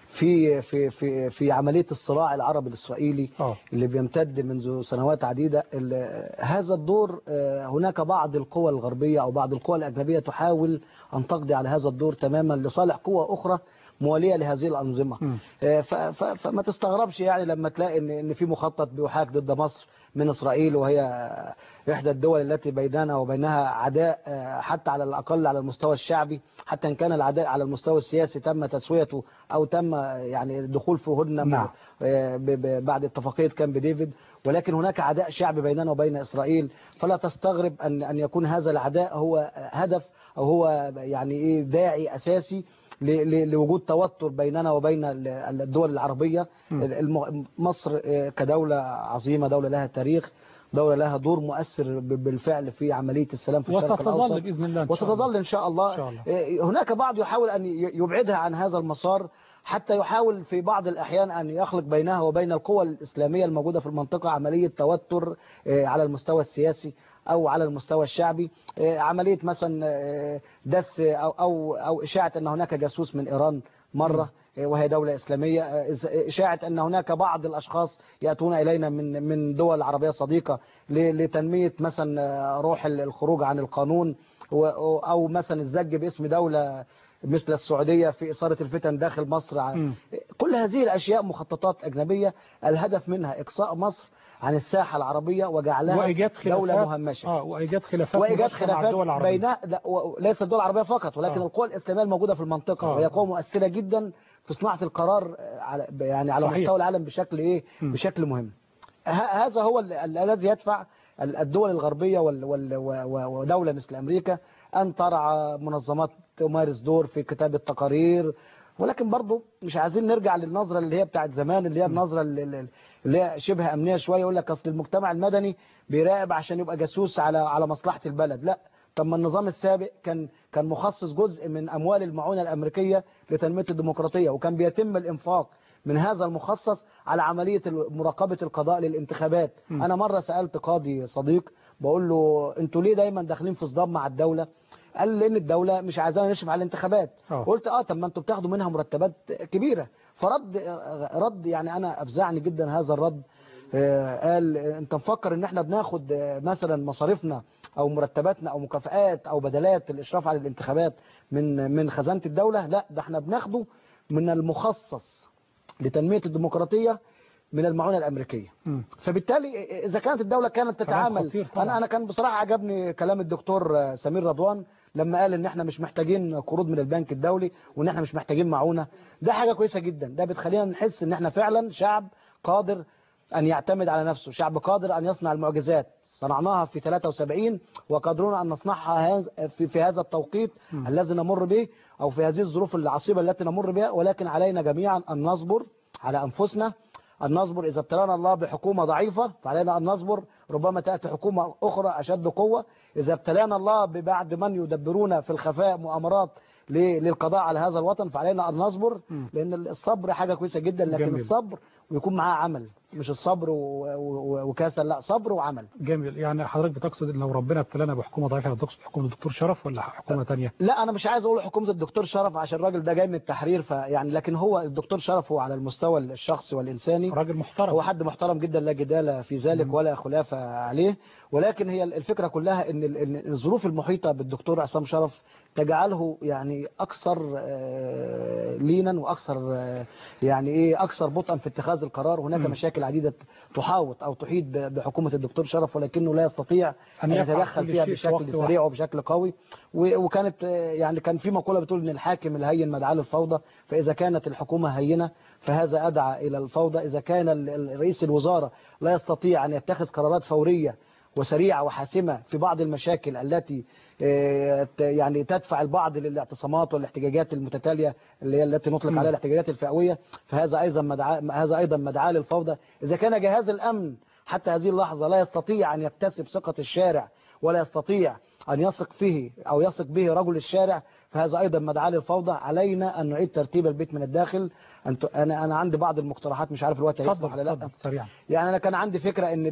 Speaker 11: في عملية الصراع العربي الإسرائيلي اللي بيمتد منذ سنوات عديدة. هذا الدور هناك بعض القوى الغربية أو بعض القوى الأجنبية تحاول أن تقضي على هذا الدور تماما لصالح قوى أخرى موالية لهذه الأنظمة. فما تستغربش يعني لما تلاقي إن في مخطط بيحاك ضد مصر من إسرائيل، وهي إحدى الدول التي بيننا وبينها عداء حتى على الأقل على المستوى الشعبي، حتى إن كان العداء على المستوى السياسي تم تسويته أو تم يعني الدخول في هدنة بعد اتفاقية كامب ديفيد، ولكن هناك عداء شعبي بيننا وبين إسرائيل. فلا تستغرب أن يكون هذا العداء هو هدف أو هو يعني إيه داعي أساسي لوجود توتر بيننا وبين الدول العربية. مصر كدولة عظيمة، دولة لها تاريخ، دولة لها دور مؤثر بالفعل في عملية السلام في الشرق الأوسط،
Speaker 1: وستظل بإذن الله
Speaker 11: وستظل إن شاء الله. هناك بعض يحاول أن يبعدها عن هذا المسار، حتى يحاول في بعض الأحيان أن يخلق بينها وبين القوى الإسلامية الموجودة في المنطقة عملية توتر على المستوى السياسي أو على المستوى الشعبي، عملية مثلا دس أو إشاعة أن هناك جاسوس من إيران مرة وهي دولة إسلامية، إشاعة أن هناك بعض الأشخاص يأتون إلينا من دول عربية صديقة لتنمية مثلا روح الخروج عن القانون، أو مثلا الزج باسم دولة مثل السعودية في إثارة الفتن داخل مصر. كل هذه الأشياء مخططات أجنبية الهدف منها إقصاء مصر عن الساحة العربية وجعلها دولة مهمشة،
Speaker 1: وإيجاد خلافات
Speaker 11: بين ليس الدول العربية فقط، ولكن القوى الإسلامية الموجودة في المنطقة، وهي قوى مؤثرة جدا في صناعة القرار على مستوى العالم بشكل مهم. هذا هو الذي يدفع الدول الغربية ودولة مثل أمريكا أن ترعى منظمات تمارس دور في كتابة تقارير. ولكن برضو مش عايزين نرجع للنظرة اللي هي بتاعت زمان، اللي هي النظرة اللي هي شبه أمنية شوية، يقول لك أصل المجتمع المدني بيراقب عشان يبقى جاسوس على مصلحة البلد. لا، طب ما النظام السابق كان مخصص جزء من أموال المعونة الأمريكية لتنمية الديمقراطية، وكان بيتم الإنفاق من هذا المخصص على عملية مراقبة القضاء للانتخابات. أنا مرة سألت قاضي صديق بقول له أنتوا ليه دايما داخلين في صدام مع الدولة؟ قال لي لأن الدولة مش عايزانا نشرف على الانتخابات. قلت طب ما انتوا بتاخدوا منها مرتبات كبيرة. فرد يعني أنا أفزعني جدا هذا الرد. قال أنت مفكر إن احنا بناخد مثلا مصاريفنا أو مرتباتنا أو مكافآت أو بدلات الإشراف على الانتخابات من خزانة الدولة؟ لا، ده احنا بناخده من المخصص لتنمية الديمقراطية من المعونة الأمريكية. فبالتالي إذا كانت الدولة كانت تتعامل، أنا كان بصراحة عجبني كلام الدكتور سمير رضوان لما قال إن احنا مش محتاجين قروض من البنك الدولي وإن احنا مش محتاجين معونة. ده حاجة كويسة جدا، ده بتخلينا نحس إن احنا فعلا شعب قادر أن يعتمد على نفسه، شعب قادر أن يصنع المعجزات. صنعناها في 73 وقادرون أن نصنعها في هذا التوقيت الذي نمر به، أو في هذه الظروف العصيبة التي نمر بها. ولكن علينا جميعا أن نصبر على أنفسنا، أن نصبر. إذا ابتلانا الله بحكومة ضعيفة فعلينا أن نصبر، ربما تأتي حكومة أخرى أشد قوة. إذا ابتلانا الله ببعض من يدبرون في الخفاء مؤامرات للقضاء على هذا الوطن فعلينا أن نصبر، لأن الصبر حاجة كويسة جدا، لكن الصبر ويكون معاه عمل. مش الصبر وكسل، لا صبر وعمل.
Speaker 1: جميل. يعني حضرتك بتقصد ان لو ربنا ابتلانا بحكومه ضعيفه تقصد حكومه الدكتور شرف ولا حكومه ثانيه؟
Speaker 11: لا انا مش عايز اقول حكومه الدكتور شرف عشان الراجل ده جاي من التحرير، فيعني لكن هو الدكتور شرف هو على المستوى الشخصي والانساني
Speaker 1: راجل محترم،
Speaker 11: هو حد محترم جدا لا جدال في ذلك ولا خلاف عليه. ولكن هي الفكره كلها ان الظروف المحيطه بالدكتور عصام شرف تجعله يعني اكثر لينا واكثر يعني ايه اكثر بطئا في اتخاذ القرار. هناك مشاكل عديده تحاوط او تحيط بحكومه الدكتور شرف، ولكنه لا يستطيع ان يتدخل فيها بشكل سريع وبشكل قوي. وكانت يعني كان في مقوله بتقول ان الحاكم الهين مدعاه للفوضى، فاذا كانت الحكومه هينه فهذا ادعى الى الفوضى. اذا كان رئيس الوزاره لا يستطيع ان يتخذ قرارات فوريه وسريعه وحاسمه في بعض المشاكل التي يعني تدفع البعض للاعتصامات والاحتجاجات المتتاليه التي نطلق عليها الاحتجاجات الفئويه، فهذا ايضا مدعاه للفوضى. اذا كان جهاز الامن حتى هذه اللحظه لا يستطيع ان يكتسب ثقه الشارع ولا يستطيع ان يثق فيه او يثق به رجل الشارع، فهذا ايضا مدعاه للفوضى. علينا ان نعيد ترتيب البيت من الداخل. انا عندي بعض المقترحات مش عارف الوقت هيسمح ولا لا.
Speaker 1: سريعا.
Speaker 11: يعني انا كان عندي فكره ان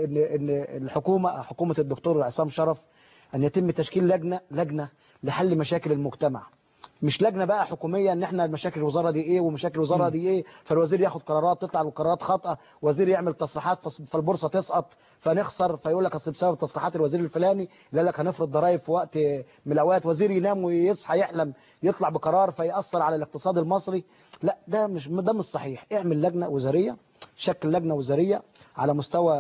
Speaker 11: حكومه الدكتور عصام شرف ان يتم تشكيل لجنه لحل مشاكل المجتمع، مش لجنه بقى حكوميه ان احنا مشاكل الوزاره دي ايه ومشاكل الوزاره دي ايه، فالوزير ياخد قرارات تطلع القرارات خاطئه، وزير يعمل تصريحات فالبورصه تسقط فنخسر، فيقول لك اصل بسبب تصريحات الوزير الفلاني اللي قال لك هنفرض ضرائب في وقت من الاوقات، وزير ينام ويصحى يحلم يطلع بقرار فيأثر على الاقتصاد المصري. لا ده مش صحيح. اعمل لجنه وزاريه، شكل لجنه وزاريه على مستوى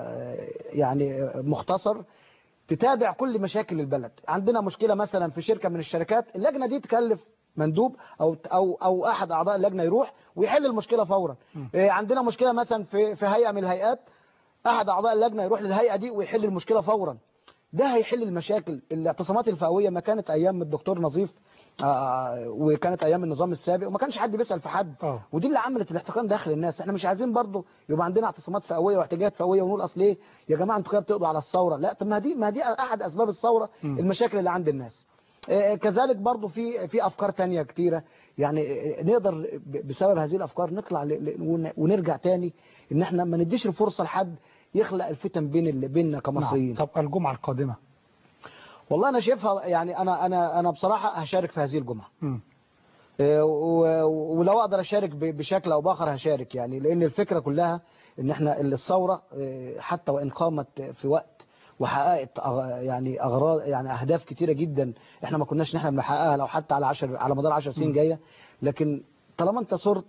Speaker 11: يعني مختصر تتابع كل مشاكل البلد. عندنا مشكلة مثلا في شركة من الشركات، اللجنة دي تكلف مندوب أو أحد أعضاء اللجنة يروح ويحل المشكلة فورا. عندنا مشكلة مثلا في هيئة من الهيئات، أحد أعضاء اللجنة يروح للهيئة دي ويحل المشكلة فورا. ده هيحل المشاكل. الاعتصامات الفئوية ما كانت أيام الدكتور نظيف وكانت ايام النظام السابق وما كانش حد بيسأل في حد، ودي اللي عملت الاحتقان داخل الناس. احنا مش عايزين برضو يبقى عندنا اعتصامات فئويه واحتجاجات فئويه ونقول اصل ايه يا جماعه انتوا كده بتقضوا على الثوره. لا، طب ما دي احد اسباب الثوره، المشاكل اللي عند الناس. كذلك برضو في افكار تانية كتيره، يعني نقدر بسبب هذه الافكار نطلع ونرجع تاني ان احنا ما نديش الفرصه لحد يخلق الفتن بيننا كمصريين.
Speaker 1: طب الجمعه القادمه
Speaker 11: والله انا شايفها يعني انا بصراحه هشارك في هذه الجمعه. ولو اقدر اشارك بشكل او باخر هشارك، يعني لان الفكره كلها ان احنا الثوره حتى وان قامت في وقت وحققت يعني اغراض يعني اهداف كتيره جدا احنا ما كناش نحن بنحققها لو حتى على مدار 10 سنين جايه، لكن طالما انت صرت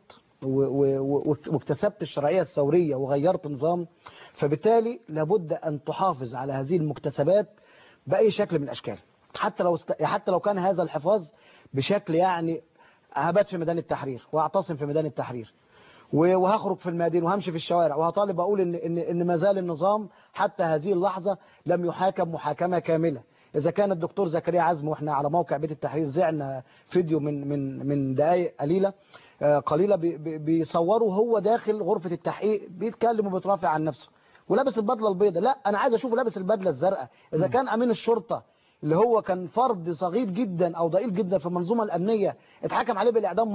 Speaker 11: واكتسبت الشرعيه الثوريه وغيرت نظام، فبالتالي لابد ان تحافظ على هذه المكتسبات بأي شكل من الأشكال. حتى لو كان هذا الحفاظ بشكل يعني هبات في ميدان التحرير وأعتصم في ميدان التحرير وهخرج في الميادين وهمشي في الشوارع وهطالب أقول إن ما زال النظام حتى هذه اللحظة لم يحاكم محاكمة كاملة. إذا كان الدكتور زكريا عزمي وإحنا على موقع بيت التحرير زعنا فيديو من دقائق قليلة بيصوروا هو داخل غرفة التحقيق بيتكلم وبيترافع عن نفسه ولابس البدله البيضاء. لا انا عايز اشوفه لابس البدله الزرقاء. اذا كان امين الشرطه اللي هو كان فرد صغير جدا او ضئيل جدا في المنظومه الامنيه اتحكم عليه بالاعدام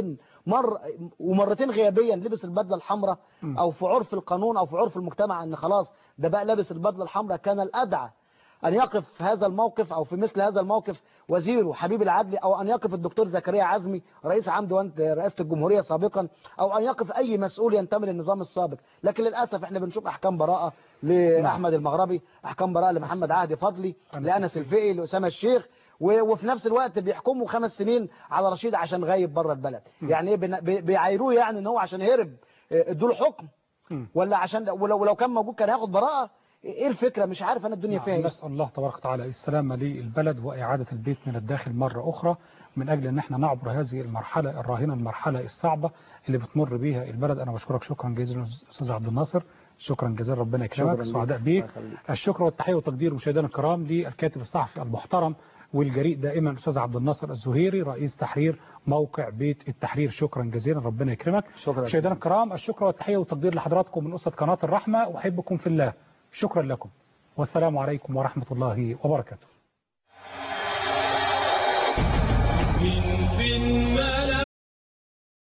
Speaker 11: مرتين غيابيا لبس البدله الحمراء، او في عرف القانون او في عرف المجتمع ان خلاص ده بقى لابس البدله الحمراء، كان الادعى أن يقف هذا الموقف أو في مثل هذا الموقف وزيره حبيب العدلي، أو أن يقف الدكتور زكريا عزمي رئيس عام ديوان رئاسة الجمهورية سابقا، أو أن يقف أي مسؤول ينتمي للنظام السابق. لكن للأسف احنا بنشوف أحكام براءة لأحمد المغربي، أحكام براءة لمحمد عهدي فضلي، لأنس الفقي، لأسامة الشيخ، وفي نفس الوقت بيحكموا 5 سنين على رشيد عشان غايب بره البلد. يعني ايه بيعايروه يعني ان هو عشان هرب ادوا له حكم، ولا عشان ولو كان موجود كان هياخد براءة؟ ايه الفكرة؟ مش عارف انا الدنيا فيها ايه.
Speaker 1: نسأل الله تبارك وتعالى السلامة للبلد وإعادة البيت من الداخل مرة أخرى، من أجل أن احنا نعبر هذه المرحلة الراهنة، المرحلة الصعبة اللي بتمر بيها البلد. أنا بشكرك شكرا جزيلا أستاذ عبد الناصر، شكرا جزيلا، ربنا يكرمك، سعداء بيك. الشكر والتحية والتقدير مشاهدينا الكرام للكاتب الصحفي المحترم والجريء دائما الأستاذ عبد الناصر الزهيري رئيس تحرير موقع بيت التحرير، شكرا جزيلا، ربنا يكرمك. مشاهدينا الكرام الشكر والتحية والتقدير لحضراتكم من أسرة قناة الرحمة، أحبكم في الله، شكرا لكم والسلام عليكم ورحمة الله وبركاته.